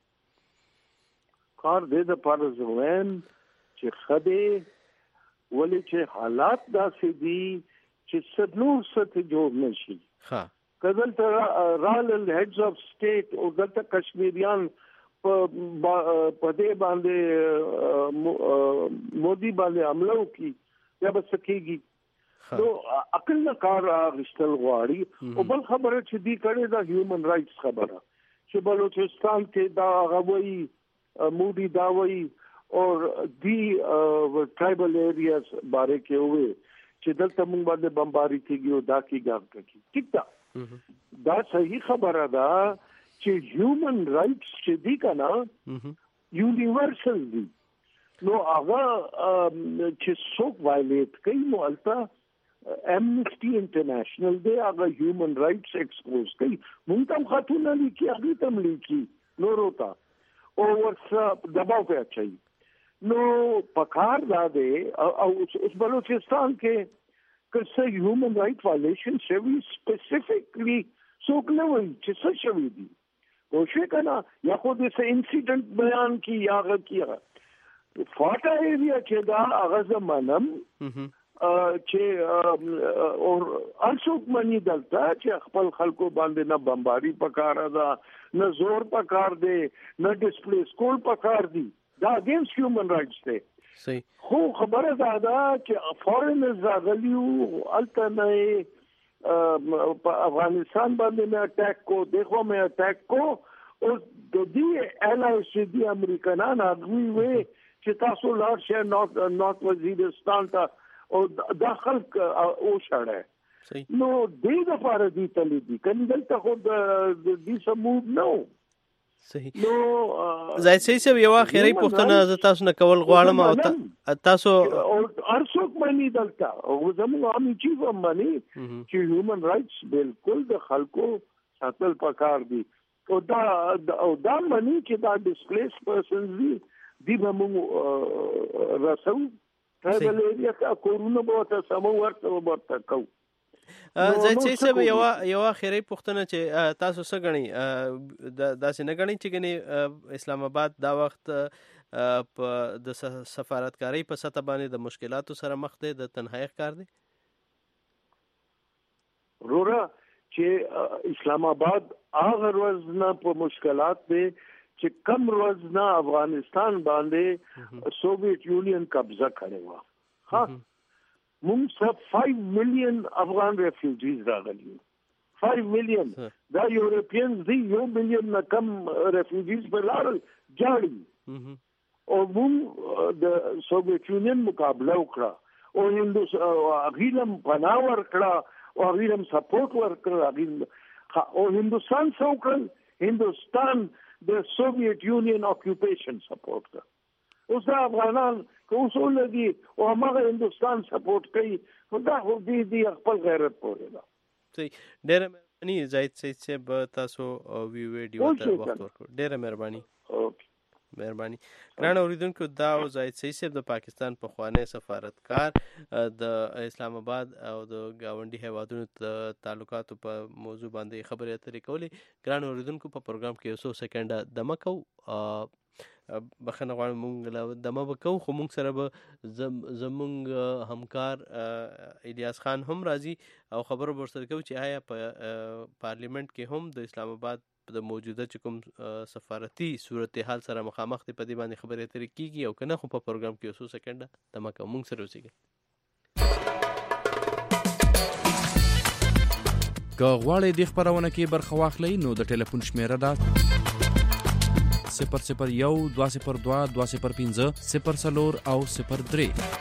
کار دې د پاره زوین چې خدي ولې چې حالات داسې دي چې څنور ست جوړ نشي. ها کله ته رال هیډز اف سټیټ او دلته کشمیریان په دې باندې مودي باندې عملو کی یا بس کېږي نو عقل نه کار غشتل غواړي. او بل خبره چې دی کړي دا هیومن رائټس خبره چې بلوچستان کې دا غوي مودي دا وایي او دی ټرایبل ایریاز باره کې وې چې دلته موږ باندې بمباري کېږي او دا کې ګام کوي. ٹھیک ده، دا صحیح خبره ده چې هیومن رائټس چې دی کنه یونیورسل دي نو هغه چې څوک وایلیټ کوي نو البته امنیسټي انټرنیشنل دی هغه هیومن رائټس ایکسپوز کوي. موږ هم خاتون لیکي هغه تم لیکي نور ہوتا او ورڅ دباو په اچي نو پکار دا دی او اوس بلوچستان کې کسه هیومن رائټ وایلیشن شوی سپیسیفیکلی څوک نه وایي چې څه شوی دی کوشش کنا یا خود اس انسیډنٹ بیان کی یا کیا فاټا ایریا چې دا هغه زمانم چې او ارڅوک منی دلته چې خپل خلکو باندې نه بمباری پکار ده نه زور پکار دی نه ډیسپلیس کول پکار دی دا اگینست هیومن رائټس دی صحیح خو خبره ده چې فورنرز راغلیو الته نه په افغانستان باندې مې اٹیک کو دیکھو مې اٹیک کو او د دې الای چې دی امریکایان هغوی وې چې تاسو لاړ شئ نارت نارت وزیرستان ته او داخل او شړه نو دې د لپاره دي تللی دي کني دلته خو د دې سموب نو صحیح نو زاید صحیح سه یو اخیری پوښتنه ز تاسو نه کول غواړم او تاسو ارڅوک مانی دلته او زموږ عامي چیف مانی چې هیومن رائټس بالکل د خلکو ساتل پکار دي او دا او دا مانی چې دا ډیسپلیس پرسنز دي دی به موږ رسو ټرایبل ایریا کا کورونه به تاسو سمو ورته ورته کو زاید صحیح سه یو یو اخیری پوښتنه چې تاسو څه غني داسې نه غني چې غني اسلام آباد دا وخت په د سفارتکارۍ په سطح باندې د مشکلاتو سره مخ دی د تنهایی ښکار دی رورا چې اسلام آباد هغه ورځ نه په مشکلات دی چې کم ورځ نه افغانستان باندې سوویت یونین قبضه کړی و ها موږ صرف five million افغان ریفیوجیز راغلي five million دا یورپینز دی یو ملیون نه کم ریفیوجیز په لار جاړي او موږ د سوویت یونین مقابله وکړه او هندوستان غیلم پناه ورکړه او غیلم سپورټ ورکړه او هندوستان څو کړل هندوستان د سوویت یونین اکوپیشن سپورټ کړ اوس دا افغانان که اصول دي او هغه هندوستان سپورټ کوي دا خو دې دې خپل غیرت پورې ده صحیح ډېر مهرباني زاید سید صاحب تاسو وی ویډیو ته وخت ورکړ ډېر مهرباني مهرباني ګران اوریدونکو دا زاید سید صاحب د پاکستان په خوانی سفارتکار د اسلام آباد او د گاونډي هیوادونو د تعلقاتو په موضوع باندې خبرې اترې کولې ګران اوریدونکو په پروګرام کې یو څو سکند دمه کو بخنه غواړم مونږ دمه وکړو خو مونږ سره به زمونږ همکار الیاس خان هم راځي او خبرو ورسره کوي چې آیا په پارلیمنت کې هم د اسلام آباد د موجوده چې کوم سفارتي صورتحال سره مخامخ دي په دې باندې خبرې اترې کیږي او کنه خو په پروګرام کې اوسو سکند دمه کوم مونږ سره اوسېږي که غواړئ د خبرونه کې برخه واخلئ نو د ټلیفون شمیره ده صفر صفر یو دوه صفر دوه دوه صفر پنځه صفر څلور او صفر درې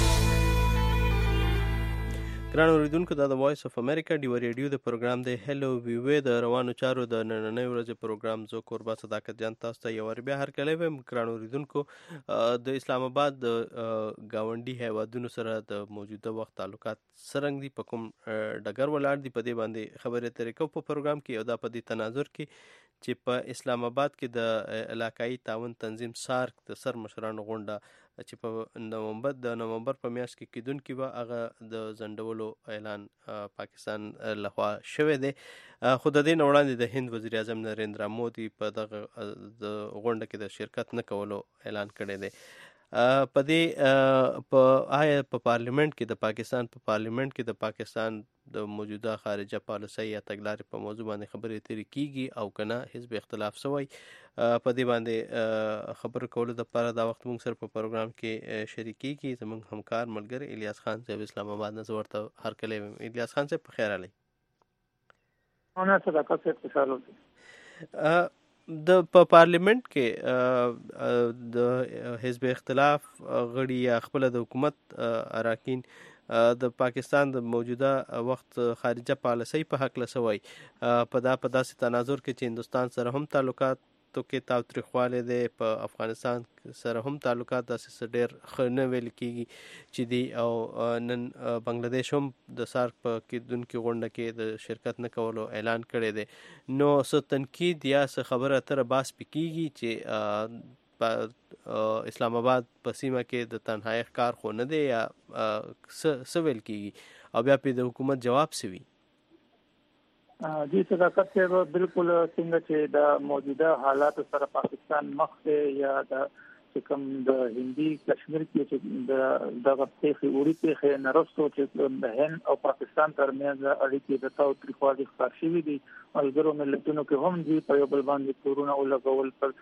ګران اوریدونکو دا د وایس اف امریکا ډیو ریډیو د پروګرام دی هلو وی د روانو چارو د نننۍ ورځې پروګرام زو قربا صداقت جان تاسو ته یو بیا هر کله ویم ګران اوریدونکو د اسلام آباد د گاونډي هیوادونو سره د موجوده وخت تعلقات سرنګ دي په کوم ډګر ولاړ دي په دې باندې خبرې اترې کوو په پروګرام کې او دا په دې تناظر کې چې په اسلام آباد کې د علاقائی تعاون تنظیم سارک د سر مشرانو غونډه چې په نومبر د نومبر په میاشت کې کېدونکې وه هغه د ځنډولو اعلان پاکستان لخوا شوی دی خو د دې نه وړاندې د هند وزیر اعظم نریندرا مودي په دغه د غونډه کې د شرکت نه کولو اعلان کړی دی په دې په آیا په پارلیمنت کې د پاکستان په پارلیمنت کې د پاکستان د موجوده خارجه پالیسۍ یا تګلارې په موضوع باندې خبرې اترې کیږي او کنه حزب اختلاف سوی په دې باندې خبرې کولو دپاره دا وخت موږ سره په پروګرام کې شریک کیږي زموږ همکار ملګری الیاس خان صاحب اسلام آباد نه زه ورته هر کله ویم الیاس خان صاحب په خیر راغلی انا صداقت صاحب خوشحال اوسئ د په پارلیمنت کې د حزب اختلاف غړي یا خپل د حکومت اراکین د پاکستان د موجوده وخت خارجه پالیسۍ په حق لسوي په دا په داسې تناظر کې چې هندوستان سره هم تعلقات تو کې تاوتریخوالی دی په افغانستان سره هم تعلقات داسې ډېر ښه نه ویل کېږي چې دی او نن بنګلادیش هم د سارک په کېدونکې غونډه کې د شرکت نه کولو اعلان کړی دی نو څه تنقید یا څه خبره اتره بحث پې کېږي چې په اسلام آباد په سیمه کې د تنهایی ښکار خو نه دی یا څه ویل کېږي او بیا پې د حکومت جواب څه وي جی صداقت صاحب بالکل څنګه چې د موجوده حالات سره پاکستان مخ دی یا د چې کوم د هندي کشمیر کې چې د دغه پیښې وړي پیښې نرستو چې د هند او پاکستان ترمنځ اړیکې د تاوتریخوالي ښکار شوي دي. ملګرو ملتونو کې هم دوی په یو بل باندې تورونه ولګول پر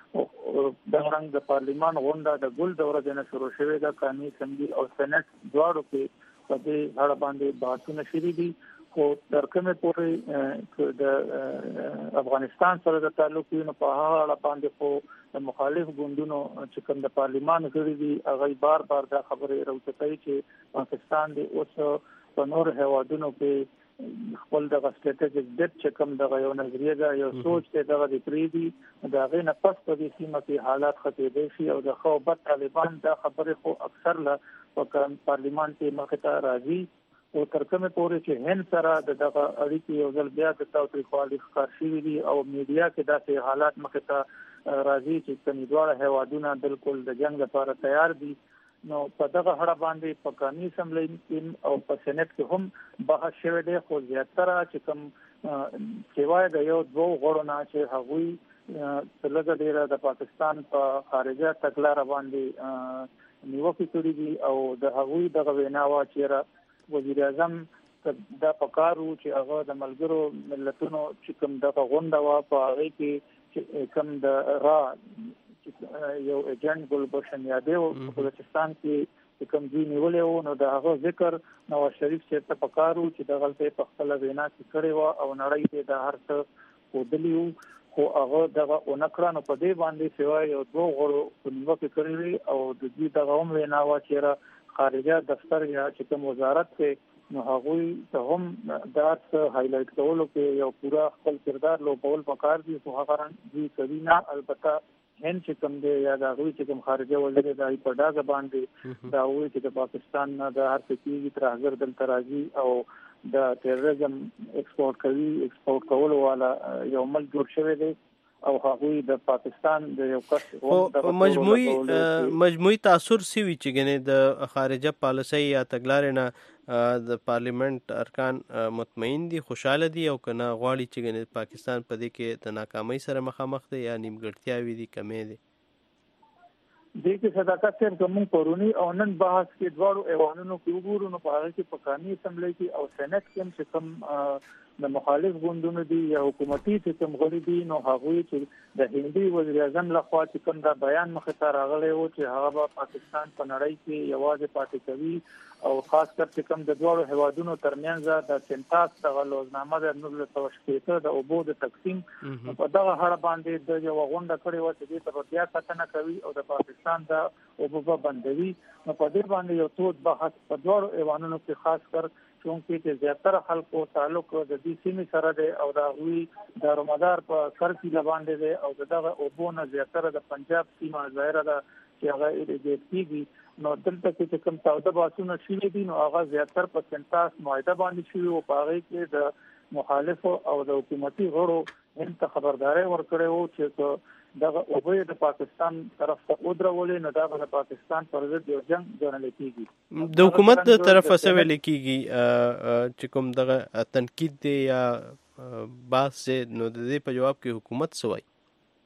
د رنګ د پارلیمان غونډه د ګل د ورځې نه شروع شوې ده. قانوني اسمبلی او سېنات دواړو کې په دې اړه باندې بحثونه شوي دي. خو تر کومه پورې د افغانستان سره د تعلق نو په هغه اړه باندې خو د مخالف ګوندونو چې کوم د پارلیمان غړي دي هغه بار بار دا خبره راوځي چې پاکستان د اوس په نور هوادونو کې خپل د استراتیژیک ډیپ چې کوم د یو نظریه دا یو سوچ ته دغه د پریدي دا غي نه پس په دې سیمه کې حالات خطرې شي او د خو بد طالبان دا خبره خو اکثر له په پارلیمان کې مخته راځي او تر کومه پورې چې هند سره دغه اړیکې یو ځل بیا د تاوتریخوالي ښکار شوي دي او میډیا کې داسې حالات مخته راځي چې کومې دواړه هوادونه بالکل د جنگ لپاره تیار دي. نو په دغه اړه باندې په قانوني اسمبلی کې او په سېنات کې هم بحث شوی دی. خو زیاتره چې کوم سیوای د یو دوه غړو نه چې هغوی لږ ډیره د پاکستان په خارجه تګلاره باندې نیوکې کړې دي او د هغوی دغه ویناوه چې وزیر اعظم دا پکارو چې هغه د ملګرو ملتونو چې کوم دغه غونډه وا په هغه کې کوم د را یو ایجنټ ګلبشن یادو په بلوچستان کې کوم دی نیولې و نو دا هغه ذکر نواز شریف چې په پکارو چې د غلطه په خپل وینا کې کړی و او نړۍ ته د هر څه ودلیو خو هغه دغه اونکړه نو په دې باندې سیوای یو دوه غړو په نیوکه کړی او د دې دغه هم وینا و چې خارجه دفتر یا چې کوم وزارت کې نو هغوی ته هم دا څه هایلایټ کولو کې یو پورا خپل کردار لوبول پکار دي خو هغه رنګ کوي نه. البته هند چې کوم دی یا د هغوی چې کوم خارجه وزیر دی په ډاګه باندې دا وایي چې د پاکستان نه د هر څه کېږي تر هغه دلته راځي او د تیرریزم ایکسپورټ کوي ایکسپورټ کول والا یو ملک جوړ شوی دی او هغوی د پاکستان د یو کس او مجموعي مجموعي تاثر سوي چې ګنې د خارجه پالیسي یا تګلارې نه د پارلیمنت ارکان مطمئن دي خوشاله دي او کنه غواړي چې ګنې پاکستان په دې کې د ناکامۍ سره مخامخ دي یا نیمګړتیاوي دي کمې دي. دې کې صداقت سره کوم پرونی او نن بحث کې دواړو ایوانونو کې وګورو نو په هغه کې په قانوني اسمبلی کې او سېنات کې چې کوم د مخالف ګوندونو دي یا حکومتي چې کوم غړي دي نو هغه چې د هندي وزیر اعظم لخوا چې کوم دا بیان مخه راغلی و چې هغه پاکستان په نړۍ کې یوازې پاتې کوي او خاص کر چې کوم د دوه هوادونو ترمنځ د سنتاس د غلوزنامه د نور له توشکېته د اوبو د تقسیم په دغه هړ باندې د یو غونډه کړې و چې د تبعیه ساتنه کوي او د پاکستان د اوبو بندوي نو په دې باندې یو څو بحث په دوه ایوانونو کې خاص کر چونکه چې زیاتره خلکو تعلق د دې سیمې سره دی او دا وی د رمضان په سر کې لباندې دی او دغه اوبو نه زیاتره د پنجاب سیمه ظاهره ده چې هغه ایډیټ کیږي نو دلته چې کوم تاوده باسونه شوي دي نو هغه زیاتره په سنتاس معاهده باندې شوي او په هغه کې د مخالفو او د حکومتي غړو هم ته خبرداري ورکړې وو چې دغه اوبه د پاکستان طرف ته ودرولې نه دا د پاکستان پر ضد یو جنگ ګڼل کېږي. د حکومت د طرفه څه ویل کېږي چې کوم دغه تنقید دی یا بحث نو د دې په جواب کې حکومت څه وایي؟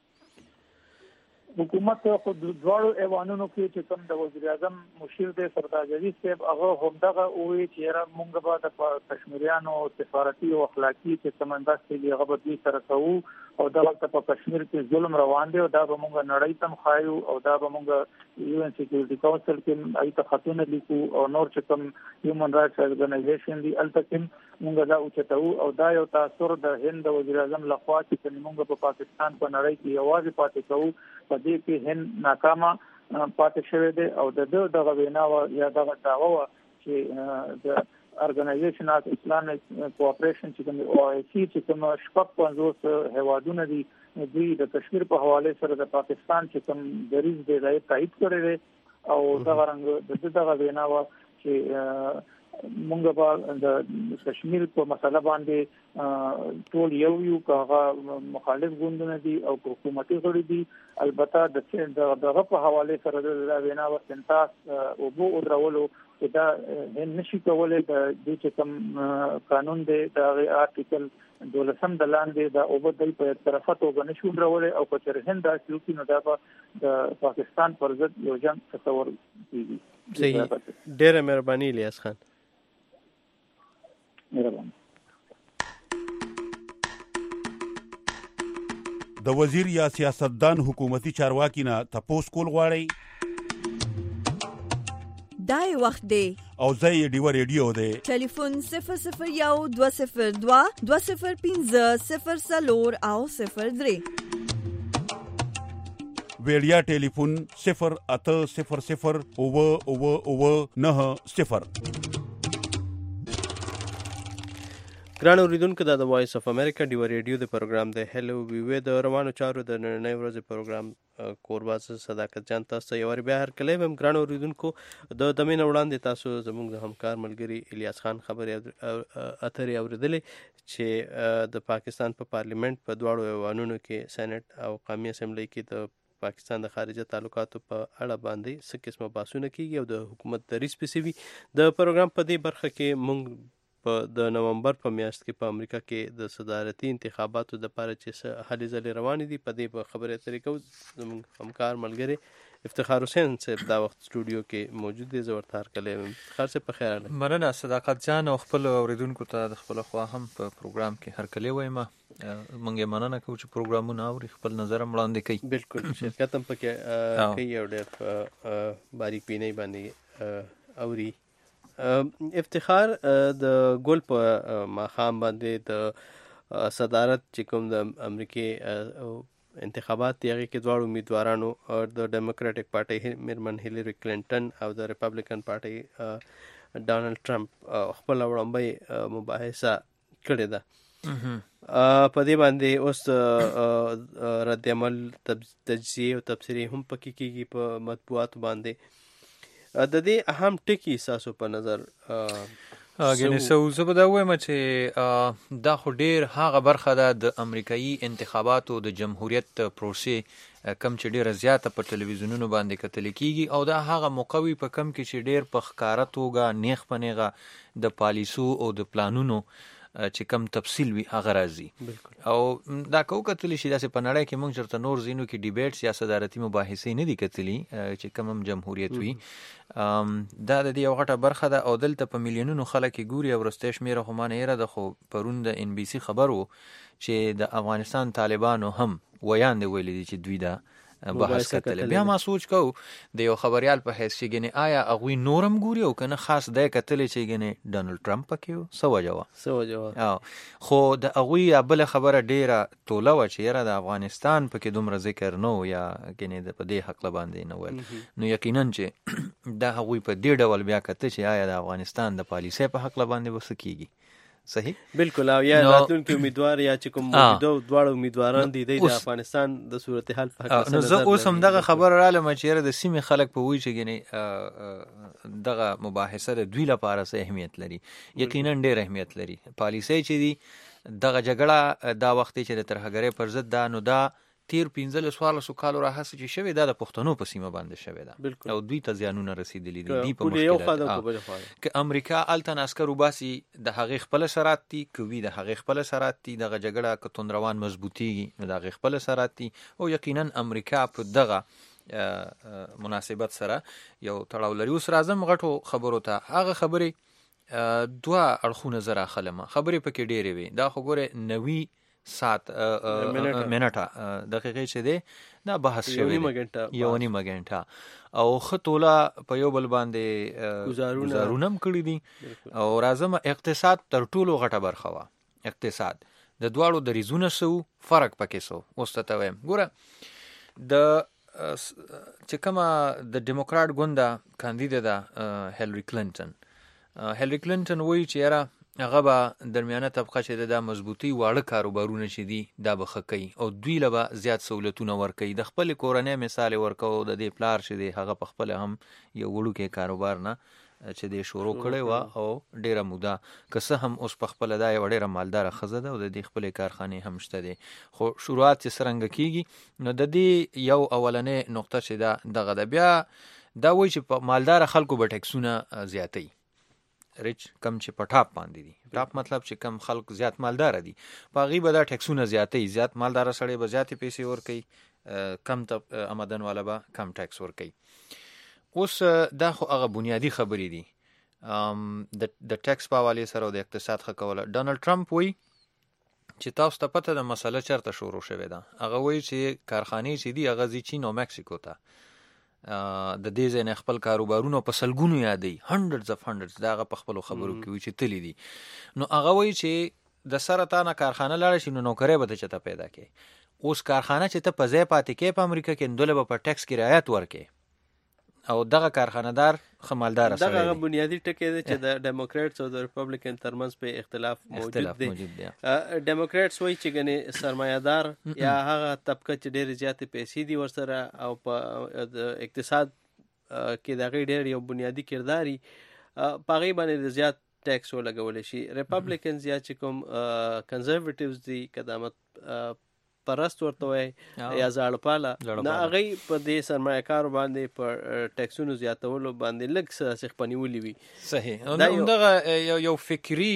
حکومت خو د دوړو ایوانونو کې چې کوم د وزیر اعظم مشیر دی سردار جدید صاحب هغه هم دغه وی چې را مونږ به د کشمیریانو سفارتي او اخلاقی چې سمندر کې هغه به دې سره کوو او دا وخت په کشمیر کې ظلم روان دی او دا به مونږ نړۍ تم خایو او دا به مونږ یو ان سکیورټي کونسل کې ایت خاتون لیکو او نور چې کوم هیومن رائټس ارګنایزیشن دی التکم مونږ دا اوچتو او دا یو تاثیر د هند وزیر اعظم لخوا چې مونږ په پاکستان په نړۍ کې یوازې پاتې کوو په دې کې هند ناکامه پاتې شوی دی او د دغه وینا یا دغه دعوا چې د ارګنایزیشن اف اسلامیک کوآپریشن چې کوم او ای سی چې کوم شپږ پنځوس هوادونه دي دوی د کشمیر په حواله سره د پاکستان چې کوم دریځ دی راي تایید کړی دی او دا څنګه د دغه وینا چې مونږ به د کشمیر په مسله باندې ټول یو یو کاغه مخالف ګوندونه دي او حکومتي غړي دي البته د دغه په حواله سره د وینا او سنتاس او بو درولو دا نشي کولای د دې چې کوم قانون دی د آرټیکل دولسم د لاندې د اوبدای په طرفه توګه نشو درولې او په تر هند داسې کې نو دا د پاکستان پر ضد یو جنگ تصور کیږي. صحیح، ډېره مهرباني الیاس خان. مهرباني. د وزیر یا سیاستدان حکومتي چارواکي نه تپوس کول غواړي؟ دای وخت دی او زه یې ډیوه ریډیو دی. ټلیفون صفر صفر یو دوه صفر دوه دوه صفر پنځه صفر څلور او صفر درې. ویډیا ټلیفون صفر اته صفر صفر اوه اوه اوه نه صفر. ګران اوریدونکو، دا د وایس اف امریکا ډیوه ریډیو د پروګرام د هلو ویوې د روانو چارو د نړۍ ورځې پروګرام کورباز صداقت جان تاسو ته یو ور بیا هر کله هم ګران اوریدونکو د دمن وړاندې تاسو زموږ د همکار ملګری الیاس خان خبرې اترې اوریدلې چې د پاکستان په پارلیمنت په دواړو ایوانونو کې سېنات او قومي اسمبلی کې د پاکستان د خارجه تعلقاتو په اړه باندې څه قسمه بحثونه کیږي او د حکومت دریځ پسې وي. د پروګرام په دې برخه کې موږ په د نومبر په میاشت کې په امریکا کې د صدارتي انتخاباتو لپاره چې هلې ځلې روانې دي په دې په خبرې اترې کوو. زموږ همکار ملګری افتخار حسین صاحب دا وخت سټوډیو کې موجود دی. زه ورته هرکلی یم. افتخار صاحب په خیر راغلی. مننه صداقت جان او خپل اوریدونکو ته د خپل خوا هم په پروګرام کې هرکلی وایم. موږ یې مننه کوو چې پروګرامونه اوري، خپل نظر هم وړاندې کوي. بالکل، شرکت هم پکې کوي او ډېر باریک بینۍ باندې اوري. افتخار، د ګل په ماښام باندې د صدارت چې کوم د امریکې انتخابات دی هغې کې دواړو امیدوارانو د ډیموکراټک پارټۍ میرمن هیلری کلینټن او د ریپبلیکن پارټۍ ډانلډ ټرمپ خپله وړاندې مباحثه کړې ده. په دې باندې اوس رد عمل تجزیې او تبصرې هم پکې کېږي په مطبوعاتو باندې. د دې اهم ټکي ستاسو په نظر ګینې سو زه به دا ووایم چې دا خو ډېر هغه برخه ده د امریکایي انتخاباتو د جمهوریت پروسې کم چې ډېره زیاته په ټلویزیونونو باندې کتل کېږي او دا هغه موقع وي په کم کې چې ډېر په ښکاره توګه نیغ په نیغه د پالیسو او د پلانونو چې کم تفصیل وي هغه راځي. او دا کو کتلی شي داسې په نړۍ کې موږ چېرته نور ځینو کې ډیبیټس یا صدارتي مباحثې نه دي کتلي چې کم هم جمهوریت وي. دا د دې یو غټه برخه ده او دلته په میلیونونو خلک یې ګوري او وروستی شمېره خو ما نه هیره ده، خو پرون د ان بي سي خبر و چې د افغانستان طالبانو هم ویان دی ویلي دي چې دوی دا بحث کتلی. بیا ما سوچ کو د یو خبریال په حیث چې ګنې آیا هغوی نورم ګوري او که نه خاص دی کتلی چې ګنې ډانلډ ټرمپ پکې و څه وجه وه څه وجه وه خو د هغوی بله خبره ډېره توله وه چې یاره د افغانستان پکې دومره ذکر نه و یا ګنې د په دې هکله باندې نه ویل. نو یقینا چې دا هغوی په دې ډول بیا کته چې آیا د افغانستان د پالیسۍ په هکله باندې به څه کېږي. صحیح، بالکل. او یا راتلونکي امیدوار یا چې کوم موجوده دواړه امیدواران دي د افغانستان د صورتحال په حق نو زه اوس هم دغه خبره رالم چې یاره د سیمې خلک په وایي چې ګنې دغه مباحثه د دوی لپاره څه اهمیت لري. یقینا ډېر اهمیت لري. پالیسۍ چې دي دغه جګړه دا وخت چې د ترهګرۍ پر ضد دا نو دا تیر پنځلس څوارلسو کالو راهیسې چې شوې دا د پښتنو په سیمه باندې شوې ده او دوی ته زیانونه رسېدلي دي. دوی په مشکلات که امریکا هلته نه عسکر وباسي د هغې خپله سرات دي، که وي د هغې خپله سرات دي. دغه جګړه که توندروان مضبوطېږي نو د هغې خپله سرات دي او یقینا امریکا په دغه مناسبت سره یو تړاو لري. اوس راځم غټو خبرو ته. هغه خبرې دوه اړخونه زه راخلمه. خبرې پکې ډېرې وي. دا خو ګورې نوي سات منټه دقیقې چې دی دا بحث شوی دی یو نیمه ګنټه او ښه توله په یو بل باندې ګزارونه هم کړي دي. او راځم اقتصاد تر ټولو غټه برخه وه. اقتصاد د دواړو دریځونه څه فرق پکې څه اوس ته وایم. ګوره د چې کومه د ډیموکراټ ګونده کاندیده ده هیلری کلینټن هیلری کلینټن وایي چې یاره هغه به درمیانه طبقه چې د دا مضبوطي واړه کاروبارونه چې دي دا به ښه کوي او دوی له به زیات سهولتونه ورکوي. د خپلې کورنۍ مثال یې ورکوو د دې پلار چې دی هغه په خپله هم یو وړوکی کاروبار نه چې دی شروع کړی وه او ډېره موده که څه هم اوس په خپله دا یوه ډېره مالداره ښځه ده او د دې خپلې کارخانې هم شته دی. خو شروعات چې څرنګه کېږي نو د دې یو اولنۍ نقطه چې ده دغه ده. بیا دا وایي چې په مالداره خلکو به ټکسونه زیاتوي. ریچ کم چې په ټاپ باندې دي. ټاپ مطلب چې کم خلک زیات مالدار دي په هغې به دا ټیکسونه زیاتوي. زیات مالداره سړی به زیاتې پیسې ورکوي، کم آمدن والا به کم ټیکس ورکوي. اوس دا خو هغه بنیادی خبرې دي د ټیکس په حوالې سره او د اقتصاد ښه کوله. ډانلډ ټرمپ وایي چې تاسو ته پته د مسله چېرته شروع شوې ده. هغه وایي چې کارخانې چې دي هغه ځي چین او میکسیکو ته، د دې ځای نه خپل کاروبارونه په سلګونو یادوي، هنډرډز اف هنډرډز، دا هغه په خپلو خبرو کې وایي چې تللی دي. نو هغه وایي چې د سره تا نه کارخانه لاړه شي نو نوکری به ته چېرته پیدا کړې. اوس کارخانه چې ته په ځای پاتې کې په امریکا کې دوله به په ټیکس کې رعایت ورکړې او دغه کارخانه‌دار ښه مالداره سړی دی. دغه بنیادی ټکی دی چې د ډیموکریټس او د ریپبلیکن ترمنځ په اختلاف موجود دی. ډیموکریټس وایي چې ګنې سرمایه‌دار یا هغه طبقه چې ډېرې زیاتې پیسې دي ورسره او په اقتصاد کې د هغې ډېر یو بنیادي کردار وي، په هغې باندې د زیات ټیکس ولګولی شي. ریپبلیکنز یا چې کوم کنزرویټیوز دي قدامت پرست ورته وایي یا زاړه پاله، نه هغې په دې سرمایه‌کارو باندې په ټیکسونو زیاتولو باندې لږ څه سیخ پنیولي وي. صحیح. همدغه یو فکري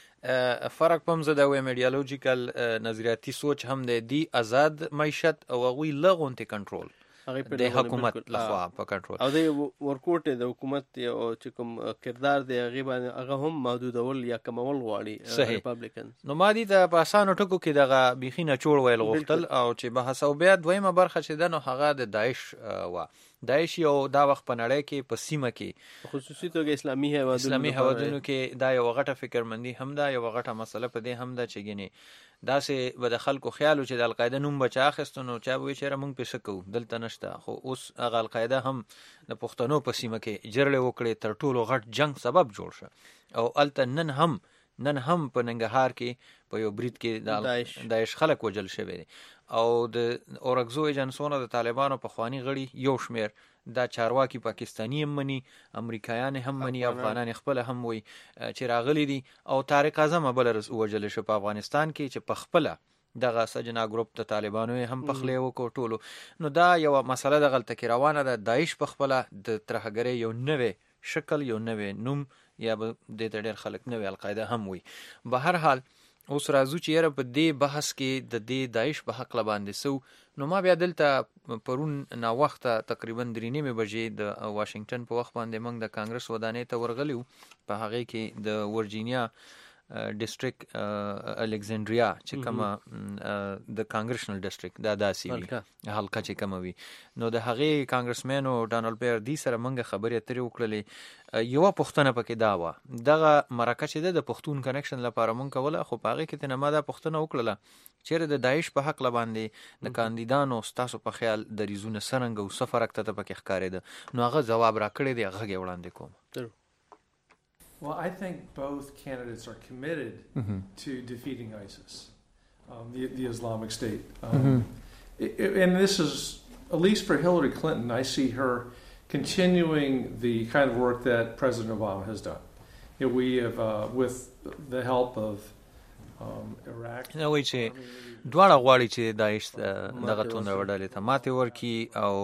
فرق په هم زه دا وایم، ایډیالوجیکل نظریاتي سوچ هم دی. دی آزاد معیشت او هغوی لږ غونتې کنټرول د حکومت لخوا په کنټرول او د ورکوټ د حکومت یو چې کوم کردار دی هغې باندې هغه هم محدودول یا کمول غواړي ریپبلیکن. نو ما دي ته په اسانو ټکو کې دغه بیخي نچوړ ویل غوښتل او چې بحث او بیا دویمه برخه چې ده نو هغه د داعش وه. داعش یو دا وخت په نړۍ کې په سیمه کې خصوصي توګه اسلامي هیوادونو اسلامي هیوادونو کې دا یو غټه فکرمندي هم ده، یو غټه مسله په دې هم ده چې ګینې داسې به د خلکو خیال و چې د القاعده نوم به چا اخیستو نو چا به وایي چېرې موږ پې څه کوو دلته نشته. خو اوس هغه القاعده هم د پښتنو په سیمه کې جرړې وکړې، تر ټولو غټ جنګ سبب جوړ شه او هلته نن هم نن هم په ننګرهار کې په یو برید کې د داعش خلک وجل شوي دي او د اورکزو ایجنسونه د طالبانو پخواني غړي یو شمېر دا چارواکي پاکستاني هم مني، امریکایان هم مني، افغانان خپله هم وایي چې راغلي دي او طارق اعظم بله ورځ ووژلی شو په افغانستان کې چې په خپله دغه سجنا ګروپ د طالبانو هم پخلی وکړو ټولو. نو دا یوه مسله دغلته کې روانه ده. داعش په خپله د ترهګرۍ یو نوی شکل، یو نوی نوم یا به دې ته ډېر خلک نوی القاعده هم وایي. به هر حال اوس راځو چې یاره په دې بحث کې د دې داعش په هکله باندې سو نو ما بیا دلته پرون ناوخته تقریبا درې نیمې بجې د واشنګټن په وخت باندې موږ د کانګرس ودانۍ ته ورغلي وو. په هغې کې د ورجینیا ډسټرک الکسندریا چې کومه د کانګریشنل ډسټرک دا داسې وي حلقه چې کومه وي، نو د هغې کانګرسمینو ډانلډ پیر دی سره موږ خبرې اترې وکړلې. یوه پوښتنه پکې دا وه، دغه مرکه چې ده د پښتون کنیکشن لپاره موږ کوله، خو په هغې کې ترې ما دا پوښتنه وکړله چېرې د داعش په حقله باندې د کاندیدانو ستاسو په خیال دریځونه څرنګه او څه فرق ته پکې ښکارېده؟ نو هغه ځواب راکړی دی، هغه یې وړاندې کوم. Well, I think both candidates are committed mm-hmm. to defeating ISIS, um, the, the Islamic State. Um, mm-hmm. it, and this is, at least for Hillary Clinton, I see her continuing the kind of work that President Obama has done. You know, we have, uh, with the help of um, Iraq. No, we say, دواړه غواړي چې داعش دغه توندره ډلې ته ماتې ورکړي او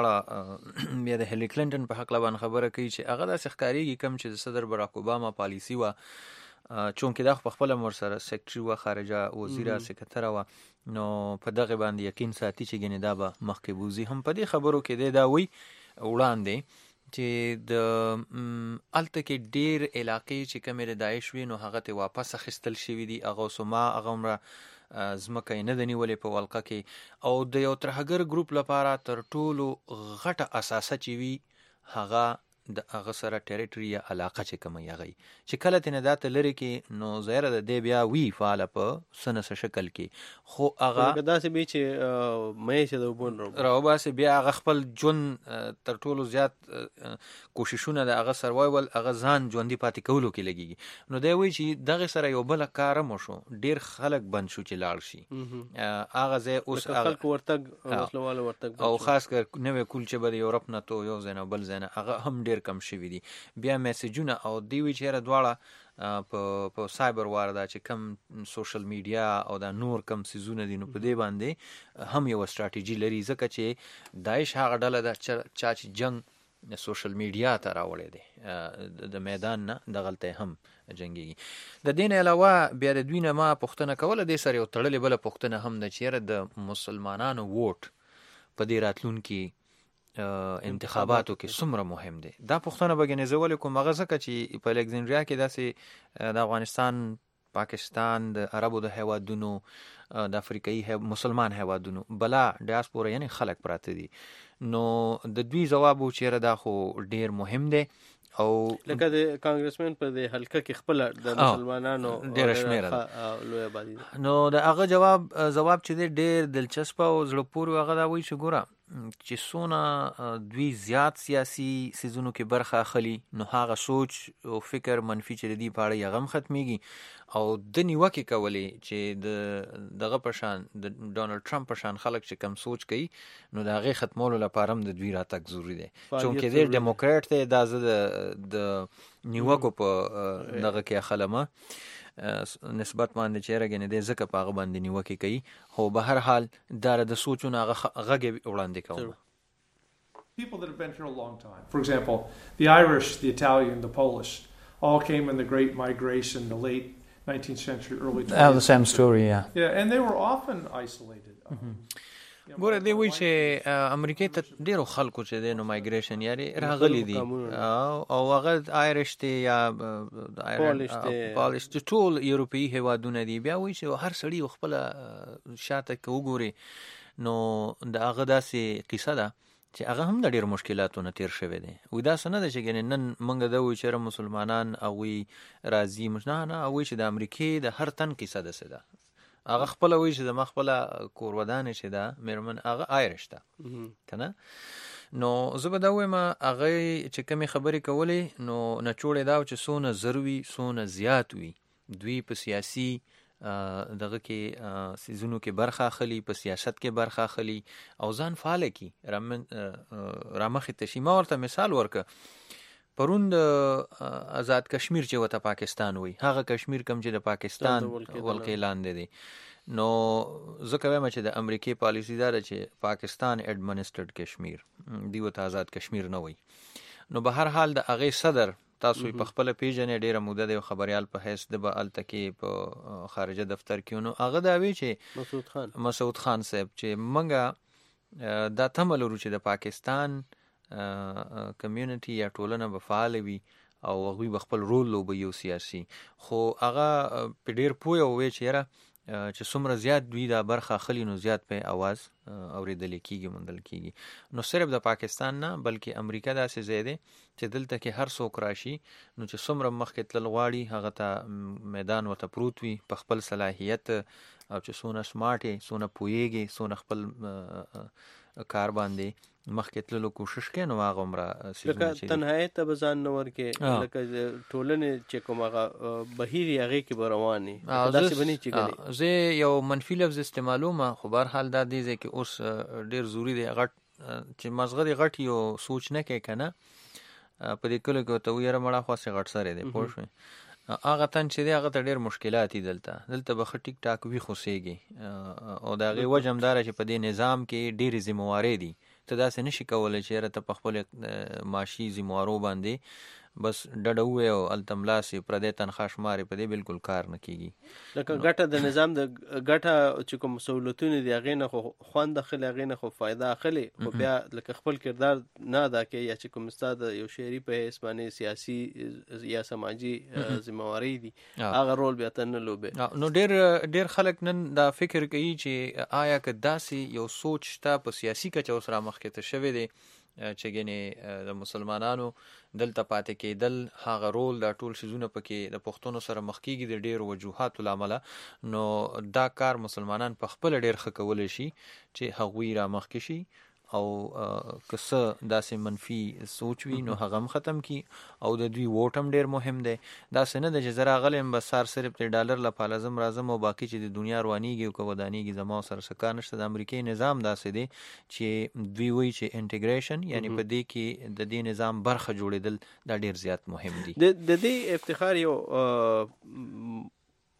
دواړه بیا د هیلي کلینټن په هکله باندې خبره کوي چې هغه داسې ښکارېږي کوم چې د صدر براک اوباما پالیسي وه، چونکې دا خو پخپله ورسره سیکرټري وه، خارجه وزیره، سکرتره وه، نو په دغې باندې یقین ساتي چې ګنې دا به مخکې بوځي. هم په دې خبرو کې دی دا وایي وړاندې چې د هلته کې ډېر علاقې چې کومې د داعش وي نو هغه ته واپس اخیستل شوي دي، هغه اوسما هغه عمره ځمکه یې نه ده نیولې په ولقه کې. او د یو ترهګر ګروپ لپاره تر ټولو غټه اساسه چې وي هغه د هغه سره ټریټري یا علاقه چې کومه یې هغه چې کله ترې نه دا ته لرې کې نو ظاهره د دی بیا وي فعاله په څه نه څه شکل کې، خو هغه داسې وي چې مې چې د اوبو راوباسي بیا هغه خپل ژوند تر ټولو زیات کوششونه د هغه سروایول هغه ځان ژوندي پاتې کولو کې لګېږي. نو دی وایي چې دغې سره یو بله کاره مو شو، ډېر خلک بند شو چې لاړ شي هغه ځای اوس خلکو ورتګ وسلوالو ورتګ او خاص کر نوی کول چې به د یورپ نه تو یو ځای نه بل ځای نه هغه هم ډېر کم شوي دي. بیا میسیجونه او دی وی چېرې دواړه په په سایبر وار دا چې کم سوشل میډیا او دا نور کم سیزونه دي نو په دې باندې هم یو استراتیجي لري، ځکه چې داعش هغه ډله ده چا چې جنگ سوشل میډیا ته راوړی دی د میدان نه دغلته هم جنګيږي. د دین علاوه بیا د دوی نه ما پوښتنه کوله د سره یو تړلې بل پوښتنه هم د چیرې د مسلمانانو ووټ په دې راتلونکي انتخاباتو کې څومره مهم دی. دا پوښتنه بګنې زول کوم هغه ځکه چې په الکسندریا کې داسې د افغانستان، پاکستان، د عربو د هیوادونو، د افریقایي مسلمان هیوادونو بلا ډیاسپورا یعنی خلک پراته دي، نو د دوی جواب و چیرې دا خو ډیر مهم دی او لکه د کانګرسمن په د حلقه کې خپل د مسلمانانو ډیر شمیره لوی آبادی، نو د هغه جواب جواب چې ډیر دلچسپ او زړه پورې هغه دا وایي چې ګوره چې څونه دوی زیات سیاسي سیزونو کې برخه اخلي نو هغه سوچ او فکر منفي چې دی په اړه یې غم ختميږي او د نیوکه کوي چې د دغه پشان د ډونالد ټرمپ پشان خلک چې کم سوچ کوي نو دا غي ختمولو لپاره هم د دوی راتګ ضروری دی. چونکه د ډیموکرات ته د د نیوکو په دغه کې خلمه نسبت باندې چې راګنې د زکه په غو باندې نیوکه کوي، خو به هر حال دار د سوچونه غږ وړاندې کوي. People that have been here a long time. For example, the Irish, the Italian, the Polish all came in the Great Migration, the late nineteenth century, early twentieth. Oh, the same story, yeah. Yeah, and they were often isolated. Mm-hmm. ګوره دی وی چې امریکای ته ډیرو خلکو چې د نو مایګریشن یاري راغلي دي او هغه آیرش ته یا پالیش ته ټول یورپی هیوادونه دي، بیا وی چې هر سړی خپل شاته کوګوري نو د هغه داسې قصه ده چې هغه هم د ډیر مشکلاتو نه تیر شوی دی. وې دا سند چې نن موږ د وی چې مسلمانان او راضي مشنه نه او چې د امریکای د هر تن قصه ده سده هغه خپل وی چې د مخبل کورودان چې دا مرمن هغه آیرش ده کنه. نو زه به دا وایم هغه چې کمی خبرې کولې نو نه چوړې دا چې سونه ضروری سونه زیات وي دوی په سیاسي دغه کې سيزونو کې برخه اخلي، په سیاست کې برخه اخلي او ځان فعال کی رامخ تشیما. ورته مثال ورکه پرون د آزاد کشمیر چې وته پاکستان وي هغه کشمیر کم چې د پاکستان ولکې لاندې دي، نو ځکه وایم چې د امریکای پالیسی دار چې پاکستان ایڈمنسټرډ کشمیر دی وته آزاد کشمیر نه وي. نو به هر حال د هغه صدر تاسو په خپل پیژنې ډیره موده د خبريال په حیث د بال تکي په خارجه دفتر کې نو هغه دا وی چې مسعود خان مسعود خان صاحب چې منګه دا تمل ورو چې د پاکستان کمیونټي یا ټولنه به فعال وي او هغه خپل رول لوبي یو سیاسي، خو هغه په ډیر پوي او وی چیرې چې څومره زیات دوی دا برخه خلی نو زیات په आवाज اوریدل کیږي مندل کیږي. نو صرف د پاکستان نه بلکې امریکا داسې زیاده چې دلته کې هر څوک راشي نو چې څومره مخکې تل غواړي هغه ته میدان وته پروت وي په خپل صلاحیت او چې سونه سمارټي سونه پويږي سونه خپل کار باندې مخکې تللو کوشش کوي نو هغه عمره لکه تنهایی ته بزان نور کې لکه ټولنه چې کومه بهیر هغه کې رواني داسې بني چې ګني زه یو منفي لفظ استعمالوم خو بهر حال دا دی چې اوس ډیر ضروری دی غټ چې مزغه غټ یو سوچ نه کوي کنه په دې کله کې ته ویره مړه خاصه غټ سره دی پوه شو هغه تن چې هغه ته ډیر مشکلات دي دلته دلته به ټیک ټاک وی خوسيږي او دا غي وجمدار چې په دې نظام کې ډیر ذمہواری دي ته دا څه نشي کولای چې راته په خپل معاشي ذمہوارو باندې بس ډډوي او التملاسي پر دې تنخوا شماري په دې بالکل کار نه کیږي. لکه ګټه د نظام د ګټه چې کوم سہولتونه دي هغه نه خو خوان داخله هغه نه خو فائدہ اخلي خو بیا لکه خپل کردار نه ادا کوي یا چې کوم استاد یو شهري په اسمانه سیاسي یا سماجی ذمہواری دي هغه رول بیا تنه لوبه. نو ډیر ډیر خلک نن دا فکر کوي چې آیا که داسي یو سوچ تا په سیاسي کچ اوس را مخکې ته شوی دی چې ګنې د مسلمانانو دلته پاتې کېدل هغه رول دا ټول شیزونه پکې د پښتونو سره مخ کېږي د ډېر وجوهاتو لامل، نو دا کار مسلمانان په خپل ډېر ښه کولی شي چې هغوی را مخ کې شي او که څه داسې منفي سوچ وي نو هغه هم ختم کی او د دوی ووټ هم ډېر مهم دی. داسې نه ده چې زه راغلم بس سار صرف د ډالر لپاره لازم راځم او باقي چې د دنیا روانیږي او که ودانیږي زما سره څه کار نشته. د امریکایي نظام داسې دی چې دوی وایي چې انټیګریشن یعنی په دې کې د دې نظام برخه جوړېدل دا ډېر زیات مهم دي. د دې افتخار یو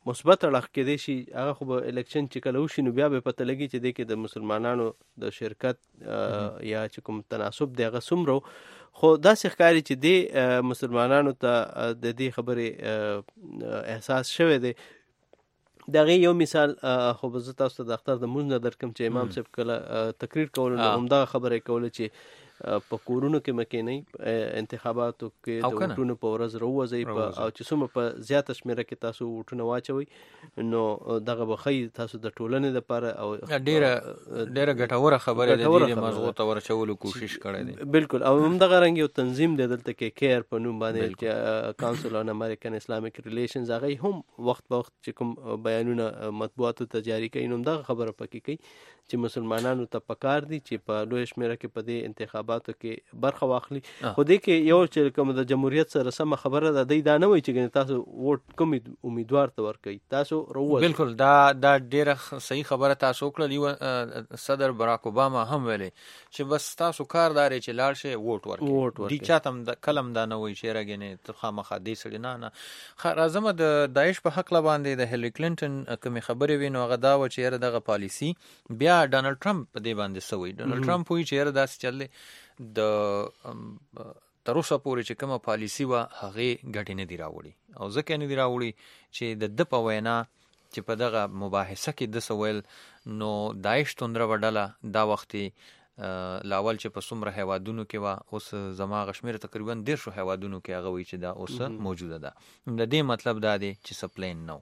مثبت اړخ کېدای شي هغه خو به الیکشن چې کله وشي نو بیا به پته لګي چې دې کې د مسلمانانو د شرکت یا چې کوم تناسب دی هغه څومره خو داسې ښکاري چې دې مسلمانانو ته د دې خبرې احساس شوی دی. د هغې یو مثال خو به زه تاسو ته د اختر د مونځ نه درکړم چې امام صاحب کله تقریر کولو نو همدغه خبره یې کوله چې په کورونو کې مکینئ انتخاباتو کې د ووټونو په ورځ راووځئ او چې څومره په زیاته شمېره کې تاسو ووټونه واچوئ نو دغه به ښایي تاسو د ټولنې دپاره او ډېره ډېره ګټوره خبره ده دې مغزو ته ورچولو کوشش کړی دی. بالکل او همدغه رنګ یو تنظیم دی دلته کې کیر په نوم باندې چې کاونسل آن امریکن اسلامیک ریلیشنز هغوی هم وخت په وخت چې کوم بیانونه مطبوعاتو ته جاري کوي نو همدغه خبره پکې کوي چې مسلمانانو ته پکار دي چې په لویه شمېره کې په دې انتخاباتو کې برخه واخلي. خو دې کې یو چې کوم د جمهوریت سره سمه خبره ده دی دا نه وایي چې تاسو ووټ کوم امیدوار ته ورکوئ تاسو راووځئ. بالکل دا دا ډېره صحیح خبره تاسو وکړه. صدر براک اوباما هم ویلي چې بس تاسو کار دا دی چې لاړ شئ ووټ ورکړئ. دې چاته هم کله هم دا نه وایي چې راګنې ته خامخا دې سړي نه نه راځمه د داعش په هکله باندې د هیلري کلینټن کومې خبرې وي نو هغه دا وه چې یاره دغه پالیسي بیا ډانلډ ټرمپ په دې باندې څه وایي. ډانلډ ټرمپ وایي چې یاره داسې چل دی د تر اوسه پورې چې کومه پالیسي وه هغې ګټې نه دي راوړي او ځکه نه دي راوړي چې د ده په وینا چې په دغه مباحثه کې ده څه ویل نو داعش توندره به ډله دا وختې لاول چې په څومره هیوادونو کې وه اوس زما هغه شمېره تقریبا دېرشو هیوادونو کې هغه وایي چې دا اوس موجوده ده. د دې مطلب دا دی چې څه پلین نه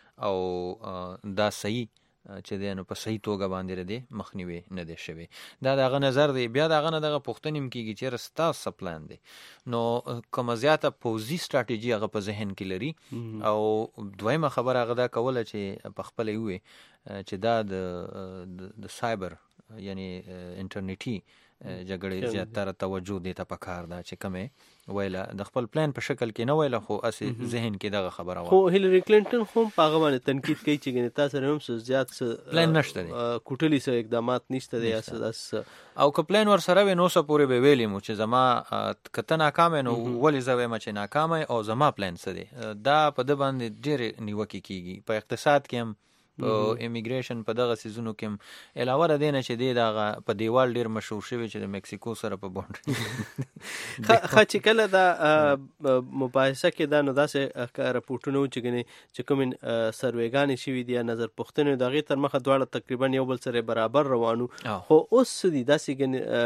او دا صحیح چې دی نو په صحیح توګه باندې ردی مخنیوي نه دی شوی. دا د هغه نظر دی. بیا د هغه نه دغه پوښتنې هم کېږي چې یاره ستاسو څه پلان دی نو کومه زیاته پوځي سټراټیجي هغه په ذهن کې لري او دویمه خبره هغه دا کوله چې په خپله یې ووایي چې دا د د سایبر یعنی انټرنیټي جګړې زیاتره توجه دې ته پکار ده چې کومې ویله د خپل پلان په شکل کې نه ویله خو اسې ذهن کې دغه خبره وه. خو هیلري کلینټن خو په هغه باندې تنقید کوي چې ګنې تا سره هم څه زیات څه پلان نشته دی کوټلي څه اقدامات نشته دی یا څه داسې او که پلان ورسره وي نو اوسه پورې به ویلې مو چې زما که ته ناکام نو ولې زه وایم چې ناکام او زما پلان څه دی. دا په ده باندې ډېرې نیوکې کېږي. په اقتصاد کې هم په امیګریشن په دغه سیزونو کې هم علاوه د دې نه چې دی دغه په دیوال ډېر مشهور شوی چې د مکسیکو سره په باونډري ښه چې کله دا مباحثه کې دا نو داسې رپورټونه وو چې ګنې چې کومې سروېګانې شوي دي یا نظر پوښتنې د هغې تر مخه دواړه تقریبا یو بل سره برابر روان وو خو اوس څه دي داسې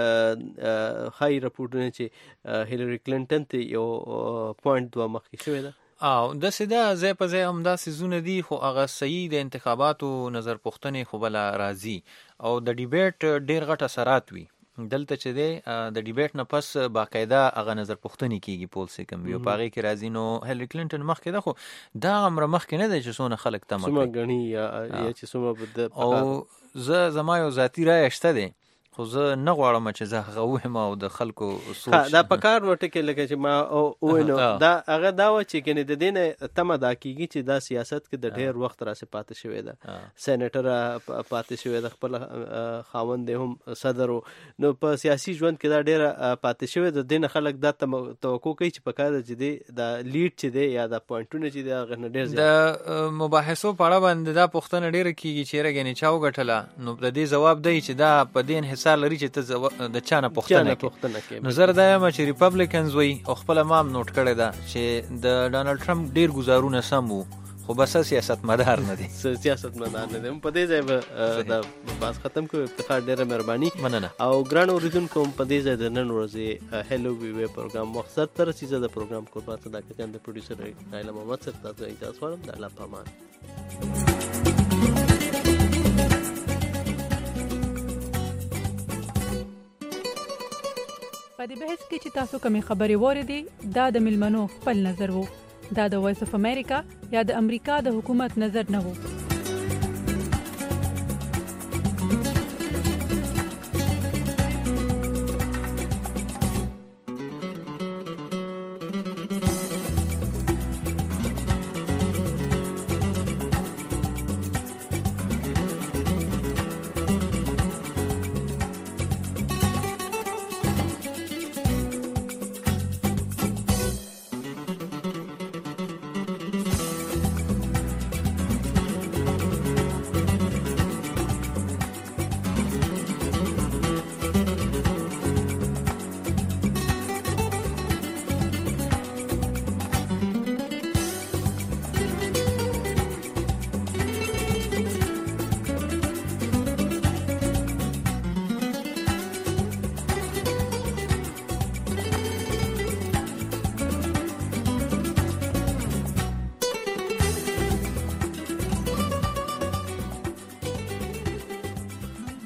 ګنې ښایي رپورټونه چې هیلري کلینټن ته یو پوینټ دوه مخکې شوی ده او داسې ده ځای په ځای هم دا سیزونه دي خو هغه صحیح د انتخاباتو نظر پوښتنې خو بله راځي او د ډیبیټ ډېر غټ اثرات وي. دلته چې دی د ډیبیټ نه پس باقاعده هغه نظر پوښتنې کېږي پول سیکم وي او په هغې کې راځي نو هیلري کلینټن مخکې ده خو دا هغومره مخکې نه دی چې څومره خلک تمه کوي څومره ګڼي یا چې څومره او زه زما یو ذاتي رایه شته دی خو زه نه غواړم چې زه هغه ووایم او د خلکو سوچ دا په کار وټکې لکه چې ما وویلو دا هغه دا وه چې ګنې د دې نه تمه دا کېږي چې دا سیاست کې د ډېر وخت راسې پاتې شوې ده. سینیټره پاتې شوې ده خپله خاوند دی هم صدر و نو په سیاسي ژوند کې دا ډېره پاتې شوې ده. د دې نه خلک دا توقع کوي چې په کار ده چې دی دا لیډ چې دی یا دا پوینټونه چې دی هغه نه ډېر زیات د مباحثو په اړه باندې دا پوښتنه ډېره کېږي چې یاره ګنې چا وګټله نو د دې ځواب دی چې دا په دې انحصار لري چې ته د چا نه پوښتنه کوې. نو زه دا یم چې ریپبلیکنز وایي او خپله ما هم نوټ کړې ده چې د ډانلډ ټرمپ ډېر ګزارونه سم وو خو بس سیاست مدار نه دی سیاست مدار نه دی. په دې ځای به دا بحث ختم کړو. افتخار ډېره مهرباني مننه او ګرانو اورېدونکو هم په دې ځای د نن ورځې هیلو وی وی پروګرام مقصد ته رسي. زه د پروګرام قربان صداقت جان د پروډیوسر نایله محمد سره تاسو اجازه غواړم. د الله په امان. په دې بحث کې چې تاسو کومې خبرې واورېدې دا د ملمنو خپل نظر وو. دا د وایس اف امریکا یا د امریکا د حکومت نظر نه وو.